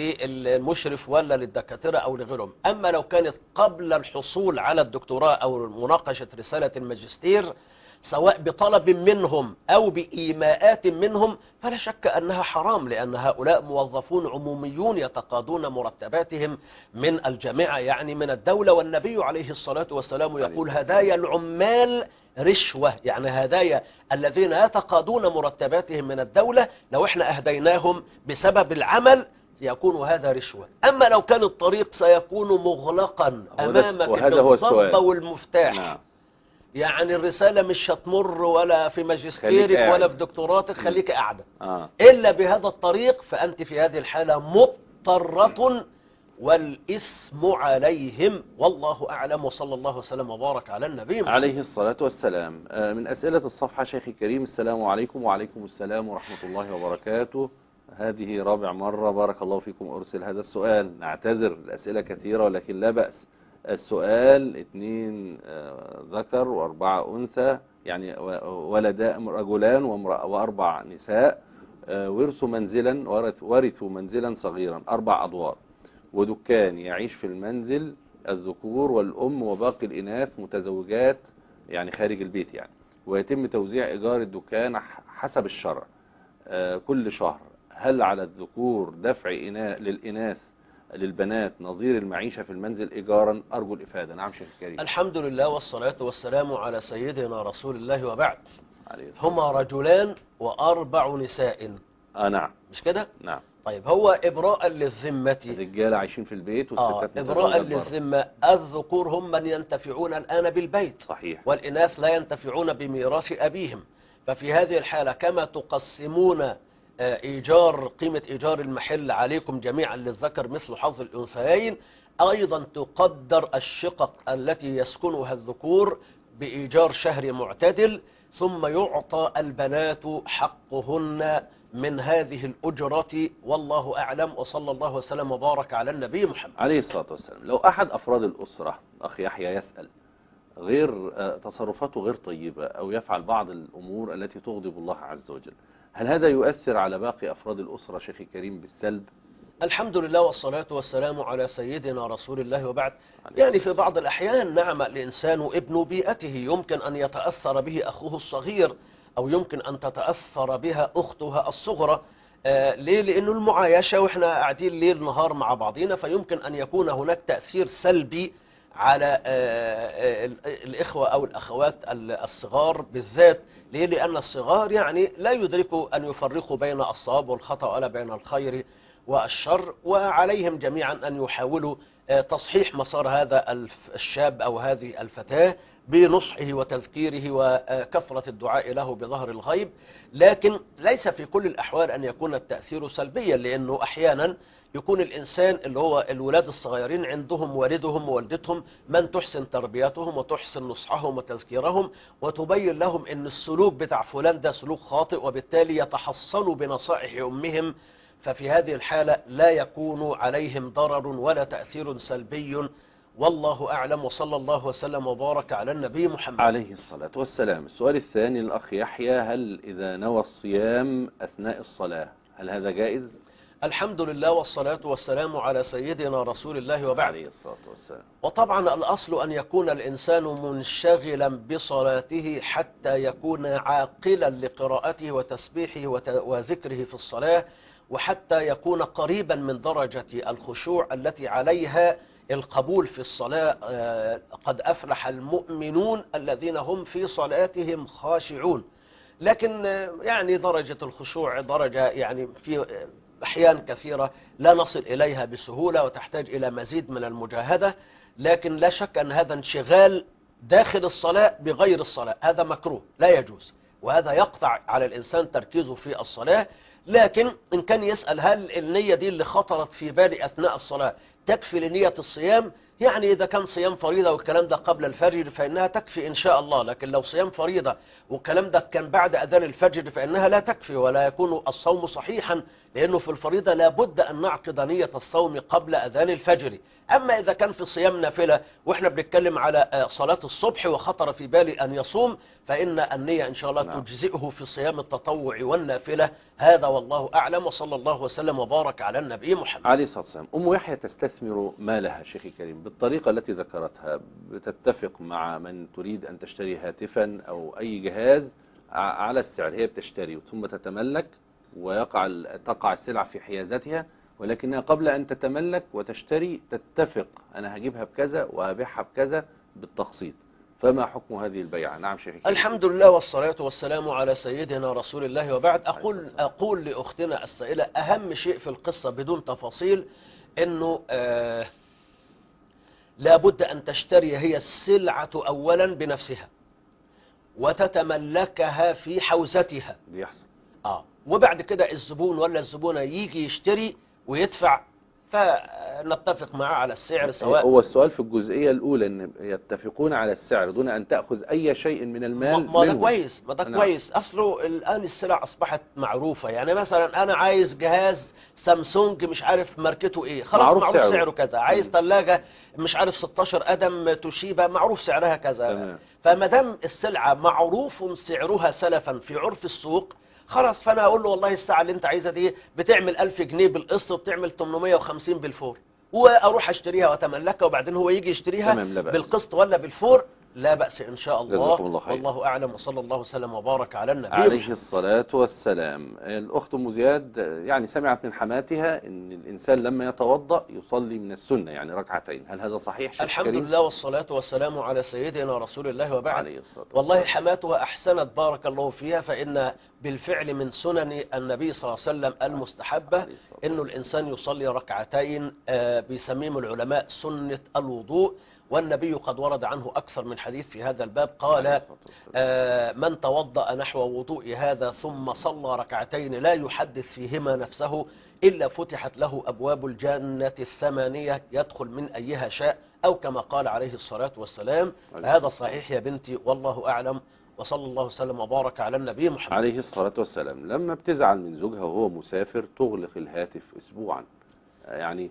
للمشرف ولا للدكاترة أو لغيرهم. أما لو كانت قبل الحصول على الدكتوراه أو مناقشة رسالة الماجستير، سواء بطلب منهم أو بإيماءات منهم، فلا شك أنها حرام، لأن هؤلاء موظفون عموميون يتقاضون مرتباتهم من الجامعة، يعني من الدولة. والنبي عليه الصلاة والسلام يقول: هدايا العمال رشوة، يعني هدايا الذين يتقاضون مرتباتهم من الدولة لو احنا أهديناهم بسبب العمل يكون هذا رشوة. أما لو كان الطريق سيكون مغلقا أمامك بالضبة والمفتاح، نعم. يعني الرسالة مش هتمر ولا في ماجستيرك ولا في دكتوراتك، خليك قاعدة إلا بهذا الطريق، فأنت في هذه الحالة مضطرة والإثم عليهم، والله أعلم، وصلى الله وسلم وبارك على النبي عليه الصلاة والسلام. من أسئلة الصفحة شيخي الكريم: السلام عليكم. وعليكم السلام ورحمة الله وبركاته. هذه رابع مرة بارك الله فيكم أرسل هذا السؤال. نعتذر، الأسئلة كثيرة ولكن لا بأس. السؤال: 2 ذكر و4 أنثى، يعني ولدان رجلان و4 نساء، ورثوا منزلا صغيرا 4 أدوار ودكان، يعيش في المنزل الذكور والأم وباقي الإناث متزوجات، يعني خارج البيت يعني، ويتم توزيع إيجار الدكان حسب الشرع كل شهر. هل على الذكور دفع للإناث للبنات نظير المعيشة في المنزل إيجارا؟ أرجو الإفادة. نعم شيخ الكريم. الحمد لله والصلاة والسلام على سيدنا رسول الله وبعد. هما رجلان و4 نساء. نعم. مش كده؟ نعم. طيب، هو إبراء للذمة، الرجال عايشين في البيت والستات إبراء للذمة، الذكور هم من ينتفعون الآن بالبيت، صحيح، والإناث لا ينتفعون بميراث أبيهم. ففي هذه الحالة كما تقسمون قيمة إيجار المحل عليكم جميعا للذكر مثل حظ الأنثيين، أيضا تقدر الشقق التي يسكنها الذكور بإيجار شهري معتدل، ثم يعطى البنات حقهن من هذه الأجرة، والله أعلم، وصلى الله وسلم وبارك على النبي محمد عليه الصلاة والسلام. لو أحد أفراد الأسرة، أخي يحيى يسأل، غير تصرفاته غير طيبة أو يفعل بعض الأمور التي تغضب الله عز وجل، هل هذا يؤثر على باقي أفراد الأسرة شيخي الكريم بالسلب؟ الحمد لله والصلاة والسلام على سيدنا رسول الله وبعد. يعني في بعض الأحيان نعم الإنسان ابن بيئته، يمكن أن يتأثر به أخوه الصغير، أو يمكن أن تتأثر بها أختها الصغرى. ليه؟ لأنه المعايشة وإحنا قاعدين ليل نهار مع بعضنا، فيمكن أن يكون هناك تأثير سلبي على الإخوة أو الأخوات الصغار بالذات. ليه؟ لأن الصغار يعني لا يدركوا أن يفرقوا بين الصواب والخطأ ولا بين الخير والشر، وعليهم جميعا أن يحاولوا تصحيح مسار هذا الشاب أو هذه الفتاة بنصحه وتذكيره وكثرة الدعاء له بظهر الغيب. لكن ليس في كل الأحوال أن يكون التأثير سلبيا، لأنه أحيانا يكون الإنسان اللي هو الولاد الصغيرين عندهم والدهم ووالدتهم من تحسن تربيتهم وتحسن نصحهم وتذكيرهم وتبين لهم أن السلوك بتاع فلان ده سلوك خاطئ، وبالتالي يتحصلوا بنصائح أمهم. ففي هذه الحالة لا يكون عليهم ضرر ولا تأثير سلبي، والله أعلم. وصلى الله وسلم وبارك على النبي محمد عليه الصلاة والسلام. السؤال الثاني للأخ يحيى: هل إذا نوى الصيام أثناء الصلاة هل هذا جائز؟ الحمد لله والصلاة والسلام على سيدنا رسول الله وبعد. عليه الصلاة والسلام. وطبعا الأصل أن يكون الإنسان منشغلا بصلاته حتى يكون عاقلا لقراءته وتسبيحه وذكره في الصلاة، وحتى يكون قريبا من درجة الخشوع التي عليها القبول في الصلاة. قد أفلح المؤمنون الذين هم في صلاتهم خاشعون. لكن يعني درجة الخشوع درجة يعني في أحيان كثيرة لا نصل إليها بسهولة وتحتاج إلى مزيد من المجاهدة. لكن لا شك أن هذا انشغال داخل الصلاة بغير الصلاة هذا مكروه لا يجوز، وهذا يقطع على الإنسان تركيزه في الصلاة. لكن إن كان يسأل هل النية دي اللي خطرت في بالي أثناء الصلاة تكفي لنية الصيام، يعني إذا كان صيام فريضة والكلام ده قبل الفجر فإنها تكفي إن شاء الله. لكن لو صيام فريضة والكلام ده كان بعد أذان الفجر فإنها لا تكفي ولا يكون الصوم صحيحا، لأنه في الفريضة لابد أن نعقد نية الصوم قبل أذان الفجر. أما إذا كان في صيام نافلة وإحنا بنتكلم على صلاة الصبح وخطر في بالي أن يصوم، فإن النية إن شاء الله تجزئه في صيام التطوع والنافلة. هذا والله أعلم، وصلى الله وسلم وبارك على النبي محمد عليه الصلاة والسلام. أم يحيى تستثمر مالها شيخي الكريم بالطريقة التي ذكرتها، بتتفق مع من تريد أن تشتري هاتفا أو أي جهاز على السعر، هي بتشتري ثم تتملك تقع السلع في حيازتها، ولكنها قبل أن تتملك وتشتري تتفق أنا هجيبها بكذا وهبيعها بكذا بالتقسيط. فما حكم هذه البيعة؟ نعم شيخي. الحمد لله والصلاة والسلام على سيدنا رسول الله وبعد. أقول لأختنا السائلة أهم شيء في القصة بدون تفاصيل أنه لابد أن تشتري هي السلعة أولا بنفسها وتتملكها في حوزتها بيحصل. وبعد كده الزبون ولا الزبونة يجي يشتري ويدفع فنتفق معه على السعر. سواء هو السؤال في الجزئية الأولى أن يتفقون على السعر دون أن تأخذ أي شيء من المال. ما ده كويس، ما ده كويس. أصله الآن السلع أصبحت معروفة. يعني مثلا أنا عايز جهاز سامسونج مش عارف ماركته إيه، خلاص معروف سعره كذا. عايز ثلاجة مش عارف 16 قدم توشيبا معروف سعرها كذا. فما دام السلعة معروف سعرها سلفا في عرف السوق خلاص، فانا اقول له والله الساعه اللي انت عايزها دي بتعمل 1000 جنيه بالقسط وبتعمل 850 بالفور، واروح اشتريها واتملكها وبعدين هو يجي يشتريها بالقسط ولا بالفور، لا بأس إن شاء الله. والله أعلم، وصلى الله وسلم وبارك على النبي عليه الصلاة والسلام. الأخت أم زياد يعني سمعت من حماتها أن الإنسان لما يتوضأ يصلي من السنة يعني ركعتين، هل هذا صحيح؟ الحمد لله والصلاة والسلام على سيدنا رسول الله وبعد. والله حماتها أحسنت بارك الله فيها، فإن بالفعل من سنن النبي صلى الله عليه وسلم المستحبة أنه الإنسان يصلي ركعتين، بيسميهم العلماء سنة الوضوء، والنبي قد ورد عنه أكثر من حديث في هذا الباب. قال من توضأ نحو وضوء هذا ثم صلى ركعتين لا يحدث فيهما نفسه إلا فتحت له أبواب الجنة الثمانية يدخل من أيها شاء، أو كما قال عليه الصلاة والسلام. هذا صحيح يا بنتي والله أعلم، وصلى الله وسلم وبارك على النبي محمد عليه الصلاة والسلام. لما بتزعل من زوجها وهو مسافر تغلق الهاتف أسبوعا، يعني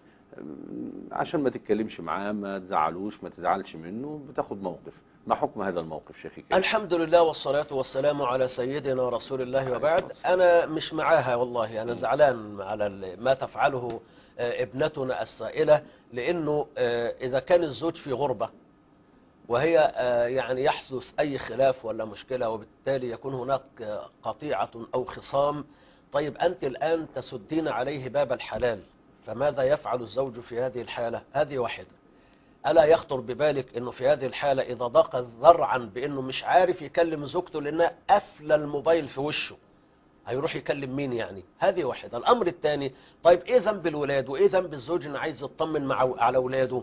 عشان ما تتكلمش معاه، ما تزعلوش، ما تزعلش منه، بتاخد موقف. ما حكم هذا الموقف شيخي؟ الحمد لله والصلاة والسلام على سيدنا رسول الله وبعد. أنا مش معاها والله، أنا زعلان على ما تفعله ابنتنا السائلة، لأنه إذا كان الزوج في غربة وهي يعني يحدث أي خلاف ولا مشكلة وبالتالي يكون هناك قطيعة أو خصام، طيب أنت الآن تسدين عليه باب الحلال، فماذا يفعل الزوج في هذه الحالة؟ هذه واحدة. ألا يخطر ببالك أنه في هذه الحالة إذا ضاق ذرعا بأنه مش عارف يكلم زوجته لأنها قافلة الموبايل في وشه، هيروح يكلم مين يعني؟ هذه واحدة. الأمر الثاني، طيب إيه ذنب الولاد وإيه ذنب الزوج إنه عايز يطمن على أولاده؟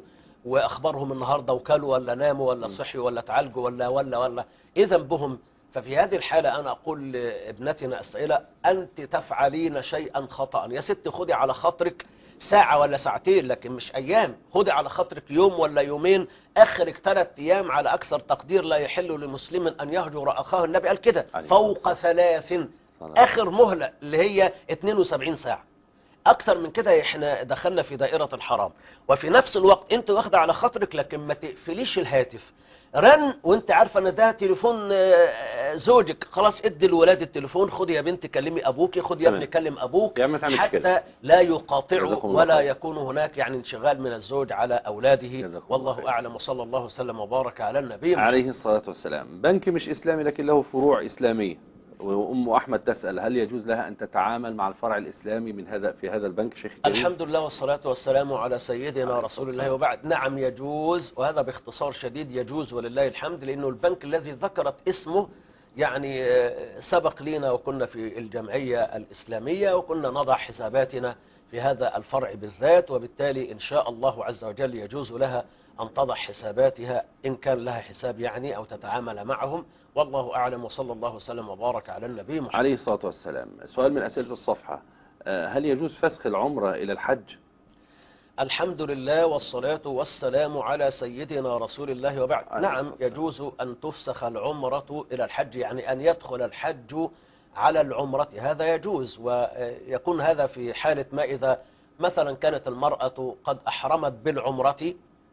وأخبارهم النهاردة وكلوا ولا ناموا ولا صحيوا ولا تعالجوا ولا إيه ذنبهم؟ ففي هذه الحالة أنا أقول لابنتنا السائلة أنت تفعلين شيئا خطأ. يا ست خدي على خاطرك ساعة ولا ساعتين، لكن مش أيام. خدي على خاطرك يوم ولا يومين، آخرك 3 أيام على أكثر تقدير. لا يحل لمسلم أن يهجر أخاه، النبي قال كده فوق 3. آخر مهلة اللي هي 72 ساعة. أكثر من كده احنا دخلنا في دائرة الحرام. وفي نفس الوقت انت واخدة على خاطرك، لكن ما تقفليش الهاتف. رن وانت عارفة ان ده تليفون زوجك، خلاص ادي الولاد التليفون، خدي يا بنت كلمي ابوك، خدي يا ابني كلم ابوك، حتى لا يقاطعوا ولا يكون هناك يعني انشغال من الزوج على اولاده. والله اعلم، وصلى الله وسلم وبارك على النبي عليه الصلاة والسلام. بنك مش اسلامي لكن له فروع اسلامية، وأم أحمد تسأل هل يجوز لها أن تتعامل مع الفرع الإسلامي في هذا البنك شيخ كريم؟ الحمد لله والصلاة والسلام على سيدنا رسول الله وبعد. نعم يجوز، وهذا باختصار شديد يجوز ولله الحمد، لأنه البنك الذي ذكرت اسمه يعني سبق لنا وكنا في الجمعية الإسلامية وكنا نضع حساباتنا في هذا الفرع بالذات، وبالتالي إن شاء الله عز وجل يجوز لها أن تضع حساباتها إن كان لها حساب يعني، أو تتعامل معهم. والله أعلم، وصلى الله وسلم وبارك على النبي محمد عليه الصلاة والسلام. سؤال من أسئلة الصفحة، هل يجوز فسخ العمرة إلى الحج؟ الحمد لله والصلاة والسلام على سيدنا رسول الله وبعد. نعم يجوز أن تفسخ العمرة إلى الحج، يعني أن يدخل الحج على العمرة، هذا يجوز. ويكون هذا في حالة ما إذا مثلا كانت المرأة قد أحرمت بالعمرة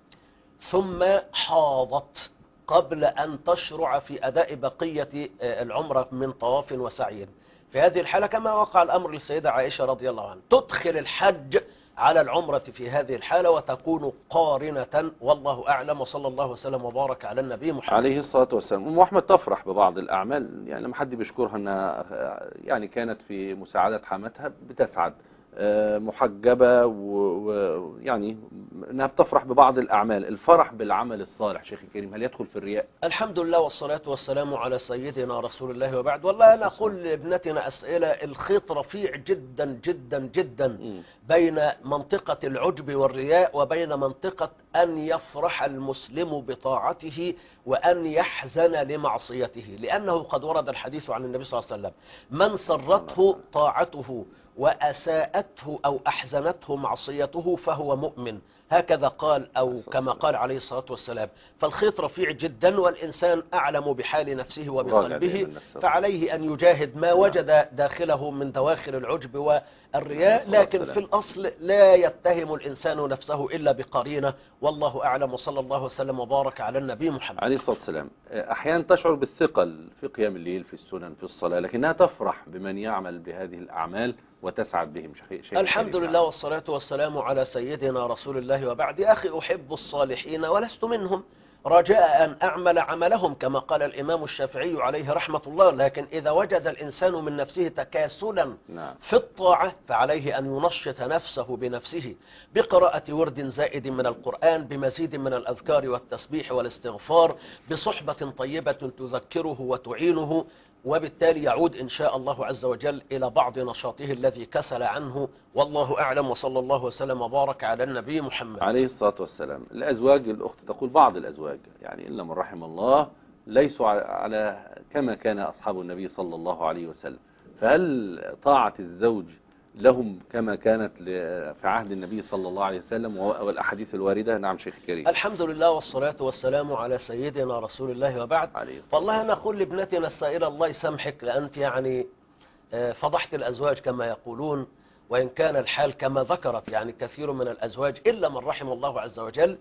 ثم حاضت قبل أن تشرع في أداء بقية العمرة من طواف وسعي. في هذه الحالة كما وقع الأمر للسيدة عائشة رضي الله عنها، تدخل الحج على العمرة في هذه الحالة وتكون قارنة. والله أعلم، وصلى الله وسلم وبارك على النبي محمد عليه الصلاة والسلام. أم أحمد تفرح ببعض الأعمال، يعني لما حد بيشكرها أنها يعني كانت في مساعدة حماتها بتسعد، محجبة، ويعني انها بتفرح ببعض الاعمال. الفرح بالعمل الصالح شيخ الكريم هل يدخل في الرياء؟ الحمد لله والصلاة والسلام على سيدنا رسول الله وبعد. والله انا اقول لابنتنا اسئلة، الخيط رفيع جدا جدا جدا بين منطقة العجب والرياء وبين منطقة ان يفرح المسلم بطاعته وان يحزن لمعصيته، لانه قد ورد الحديث عن النبي صلى الله عليه وسلم من سرته طاعته وأساءته أو أحزنته معصيته فهو مؤمن، هكذا قال أو كما قال عليه الصلاة والسلام. فالخيط رفيع جدا، والإنسان أعلم بحال نفسه وبقلبه، فعليه أن يجاهد ما وجد داخله من دواخل العجب والرياء، لكن في الأصل لا يتهم الإنسان نفسه إلا بقرينة. والله أعلم، وصلى الله وسلم وبارك على النبي محمد عليه الصلاة والسلام. أحيانا تشعر بالثقل في قيام الليل، في السنن، في الصلاة، لكنها تفرح بمن يعمل بهذه الأعمال وتسعد بهم شيء. الحمد لله والصلاة والسلام على سيدنا رسول الله وبعد. يا أخي أحب الصالحين ولست منهم، رجاء أن أعمل عملهم كما قال الإمام الشافعي عليه رحمة الله. لكن إذا وجد الإنسان من نفسه تكاسلا في الطاعة فعليه أن ينشط نفسه بنفسه بقراءة ورد زائد من القرآن، بمزيد من الأذكار والتسبيح والاستغفار، بصحبة طيبة تذكره وتعينه، وبالتالي يعود إن شاء الله عز وجل إلى بعض نشاطه الذي كسل عنه. والله أعلم، وصلى الله وسلم وبارك على النبي محمد عليه الصلاة والسلام. الأزواج، الأخت تقول بعض الأزواج يعني إلا من رحم الله ليسوا على كما كان أصحاب النبي صلى الله عليه وسلم، فهل طاعة الزوج لهم كما كانت في عهد النبي صلى الله عليه وسلم والأحاديث الواردة؟ نعم شيخ كريم. الحمد لله والصلاة والسلام على سيدنا رسول الله وبعد. والله أنا أقول لابنتنا السائلة الله يسامحك، لأنت يعني فضحت الأزواج كما يقولون، وإن كان الحال كما ذكرت يعني كثير من الأزواج إلا من رحم الله عز وجل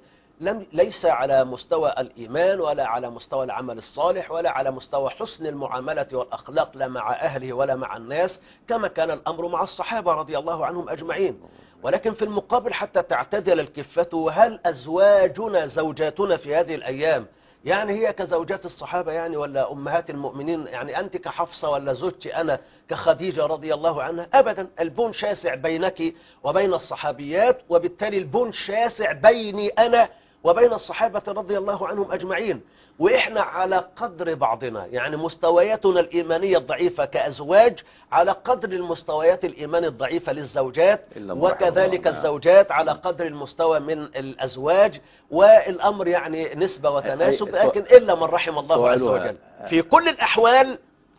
ليس على مستوى الإيمان ولا على مستوى العمل الصالح ولا على مستوى حسن المعاملة والأخلاق، لا مع أهله ولا مع الناس، كما كان الأمر مع الصحابة رضي الله عنهم أجمعين. ولكن في المقابل حتى تعتدل الكفة، هل أزواجنا زوجاتنا في هذه الأيام يعني هي كزوجات الصحابة يعني ولا أمهات المؤمنين؟ يعني أنت كحفصة ولا زوجتي أنا كخديجة رضي الله عنها؟ أبدا، البون شاسع بينك وبين الصحابيات، وبالتالي البون شاسع بيني أنا وبين الصحابة رضي الله عنهم أجمعين. وإحنا على قدر بعضنا، يعني مستوياتنا الإيمانية الضعيفة كأزواج على قدر المستويات الإيمان الضعيفة للزوجات، وكذلك الزوجات على قدر المستوى من الأزواج، والأمر يعني نسبة وتناسب، لكن إلا من رحم الله عز وجل. في كل الأحوال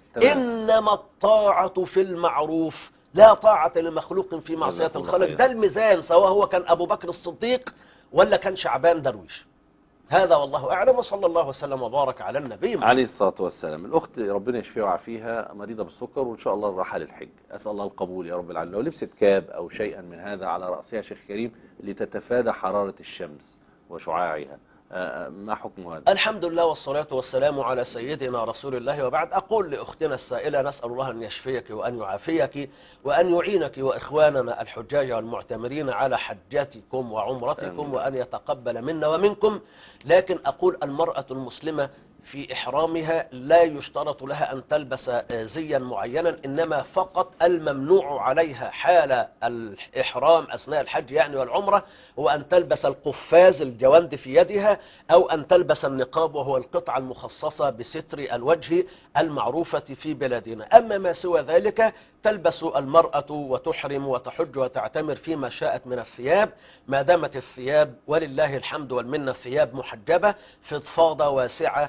إنما الطاعة في المعروف، لا طاعة لمخلوق في معصية الخالق. ده الميزان، سواء هو كان أبو بكر الصديق ولا كان شعبان درويش. هذا والله أعلم، وصلى الله وسلم وبارك على النبي محمد عليه الصلاة والسلام. الأخت ربنا يشفيها ويعافيها مريضة بالسكر، وإن شاء الله الراحة للحج، أسأل الله القبول يا رب العالمين. لو لبست كاب أو شيئا من هذا على رأسها شيخ كريم لتتفادى حرارة الشمس وشعاعها، ما حكم هذا؟ الحمد لله والصلاة والسلام على سيدنا رسول الله، وبعد. أقول لأختنا السائلة نسأل الله أن يشفيك وأن يعافيك وأن يعينك وإخواننا الحجاج والمعتمرين على حجاتكم وعمرتكم، وأن يتقبل منا ومنكم. لكن أقول المرأة المسلمة في إحرامها لا يشترط لها أن تلبس زيا معينا، إنما فقط الممنوع عليها حال الإحرام أثناء الحج يعني والعمرة هو أن تلبس القفاز الجواند في يدها، أو أن تلبس النقاب وهو القطعة المخصصة بستر الوجه المعروفة في بلادنا. أما ما سوى ذلك تلبس المرأة وتحرم وتحج وتعتمر فيما شاءت من الثياب، ما دامت الثياب ولله الحمد والمنة ثياب محجبة فضفاضة واسعة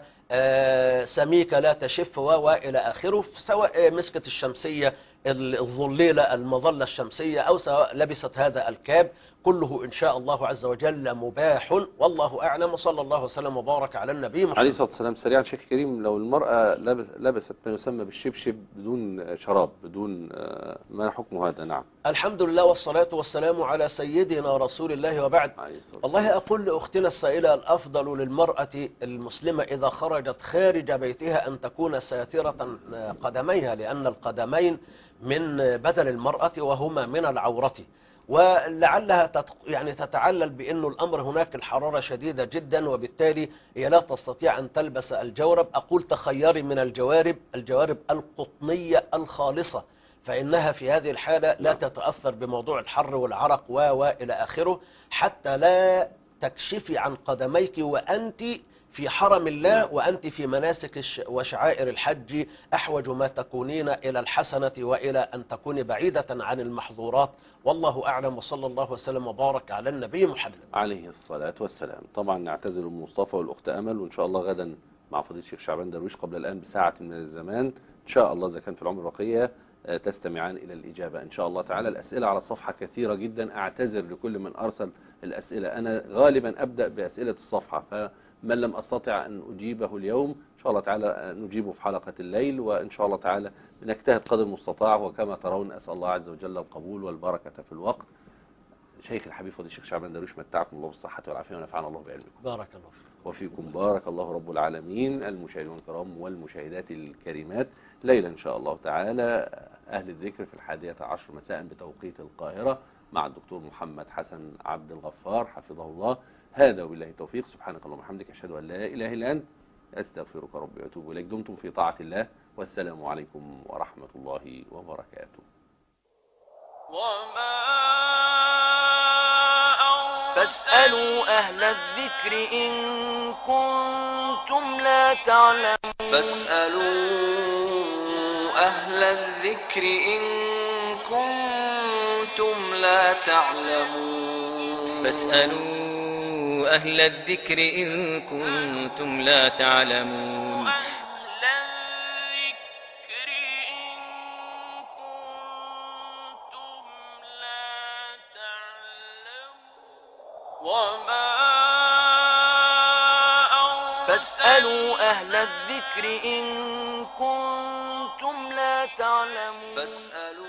سميكة لا تشف وإلى آخره، سواء مسكت الشمسية الظليلة المظلة الشمسية أو سواء لبست هذا الكاب، كله إن شاء الله عز وجل مباح، والله أعلم. وصلى الله وسلم وبارك على النبي محمد عليه الصلاة والسلام. سريعا شيخ كريم، لو المرأة لبست ما يسمى بالشبشب بدون شراب، بدون ما حكم هذا؟ نعم. الحمد لله والصلاة والسلام على سيدنا رسول الله، وبعد. والله أقول لأختنا السائلة الأفضل للمرأة المسلمة إذا خرجت خارج بيتها أن تكون ساترة قدميها، لأن القدمين من بدن المرأة وهما من العورة، ولعلها يعني تتعلل بأنه الأمر هناك الحرارة شديدة جدا، وبالتالي هي لا تستطيع أن تلبس الجورب. أقول تخيري من الجوارب القطنية الخالصة، فإنها في هذه الحالة لا تتأثر بموضوع الحر والعرق وإلى آخره، حتى لا تكشفي عن قدميك وأنت في حرم الله، وأنت في مناسك وشعائر الحج أحوج ما تكونين إلى الحسنة وإلى أن تكوني بعيدة عن المحظورات، والله أعلم. وصلى الله وسلم وبارك على النبي محمد عليه الصلاة والسلام. طبعا نعتذر مصطفى والأخت أمل، وإن شاء الله غدا مع فضيلة الشيخ شعبان درويش قبل الآن بساعة من الزمان إن شاء الله، إذا كان في العمر بقية تستمعان إلى الإجابة إن شاء الله تعالى. الأسئلة على الصفحة كثيرة جدا، أعتذر لكل من أرسل الأسئلة، أنا غالبا أبدأ بأسئلة الصفحة، فمن لم أستطع أن أجيبه اليوم إن شاء الله تعالى نجيبه في حلقة الليل، وإن شاء الله تعالى نجتهد قدر المستطاع، وكما ترون أسأل الله عز وجل القبول والبركة في الوقت. شيخ الحبيب فضيلة الشيخ شعبان درويش، متعكم الله بالصحة والعافية ونفعنا الله بعلمكم. بارك الله فيكم وفيكم بارك الله رب العالمين. المشاهدين الكرام والمشاهدات الكريمات، ليلة إن شاء الله تعالى أهل الذكر في 11 مساء بتوقيت القاهرة مع الدكتور محمد حسن عبد الغفار حفظه الله. هذا وبالله التوفيق، سبحانك اللهم وبحمدك، أشهد أن لا إله إلا أنت، أستغفرك ربي وأتوب إليك. دمتم في طاعة الله، والسلام عليكم ورحمة الله وبركاته. فاسألوا أهل الذكر إن كنتم لا تعلمون. فاسألوا أهل الذكر إن كنتم لا تعلمون. فاسألوا أهل الذكر إن كنتم لا تعلمون. فاسألوا أهل الذكر إن كنتم لا تعلمون.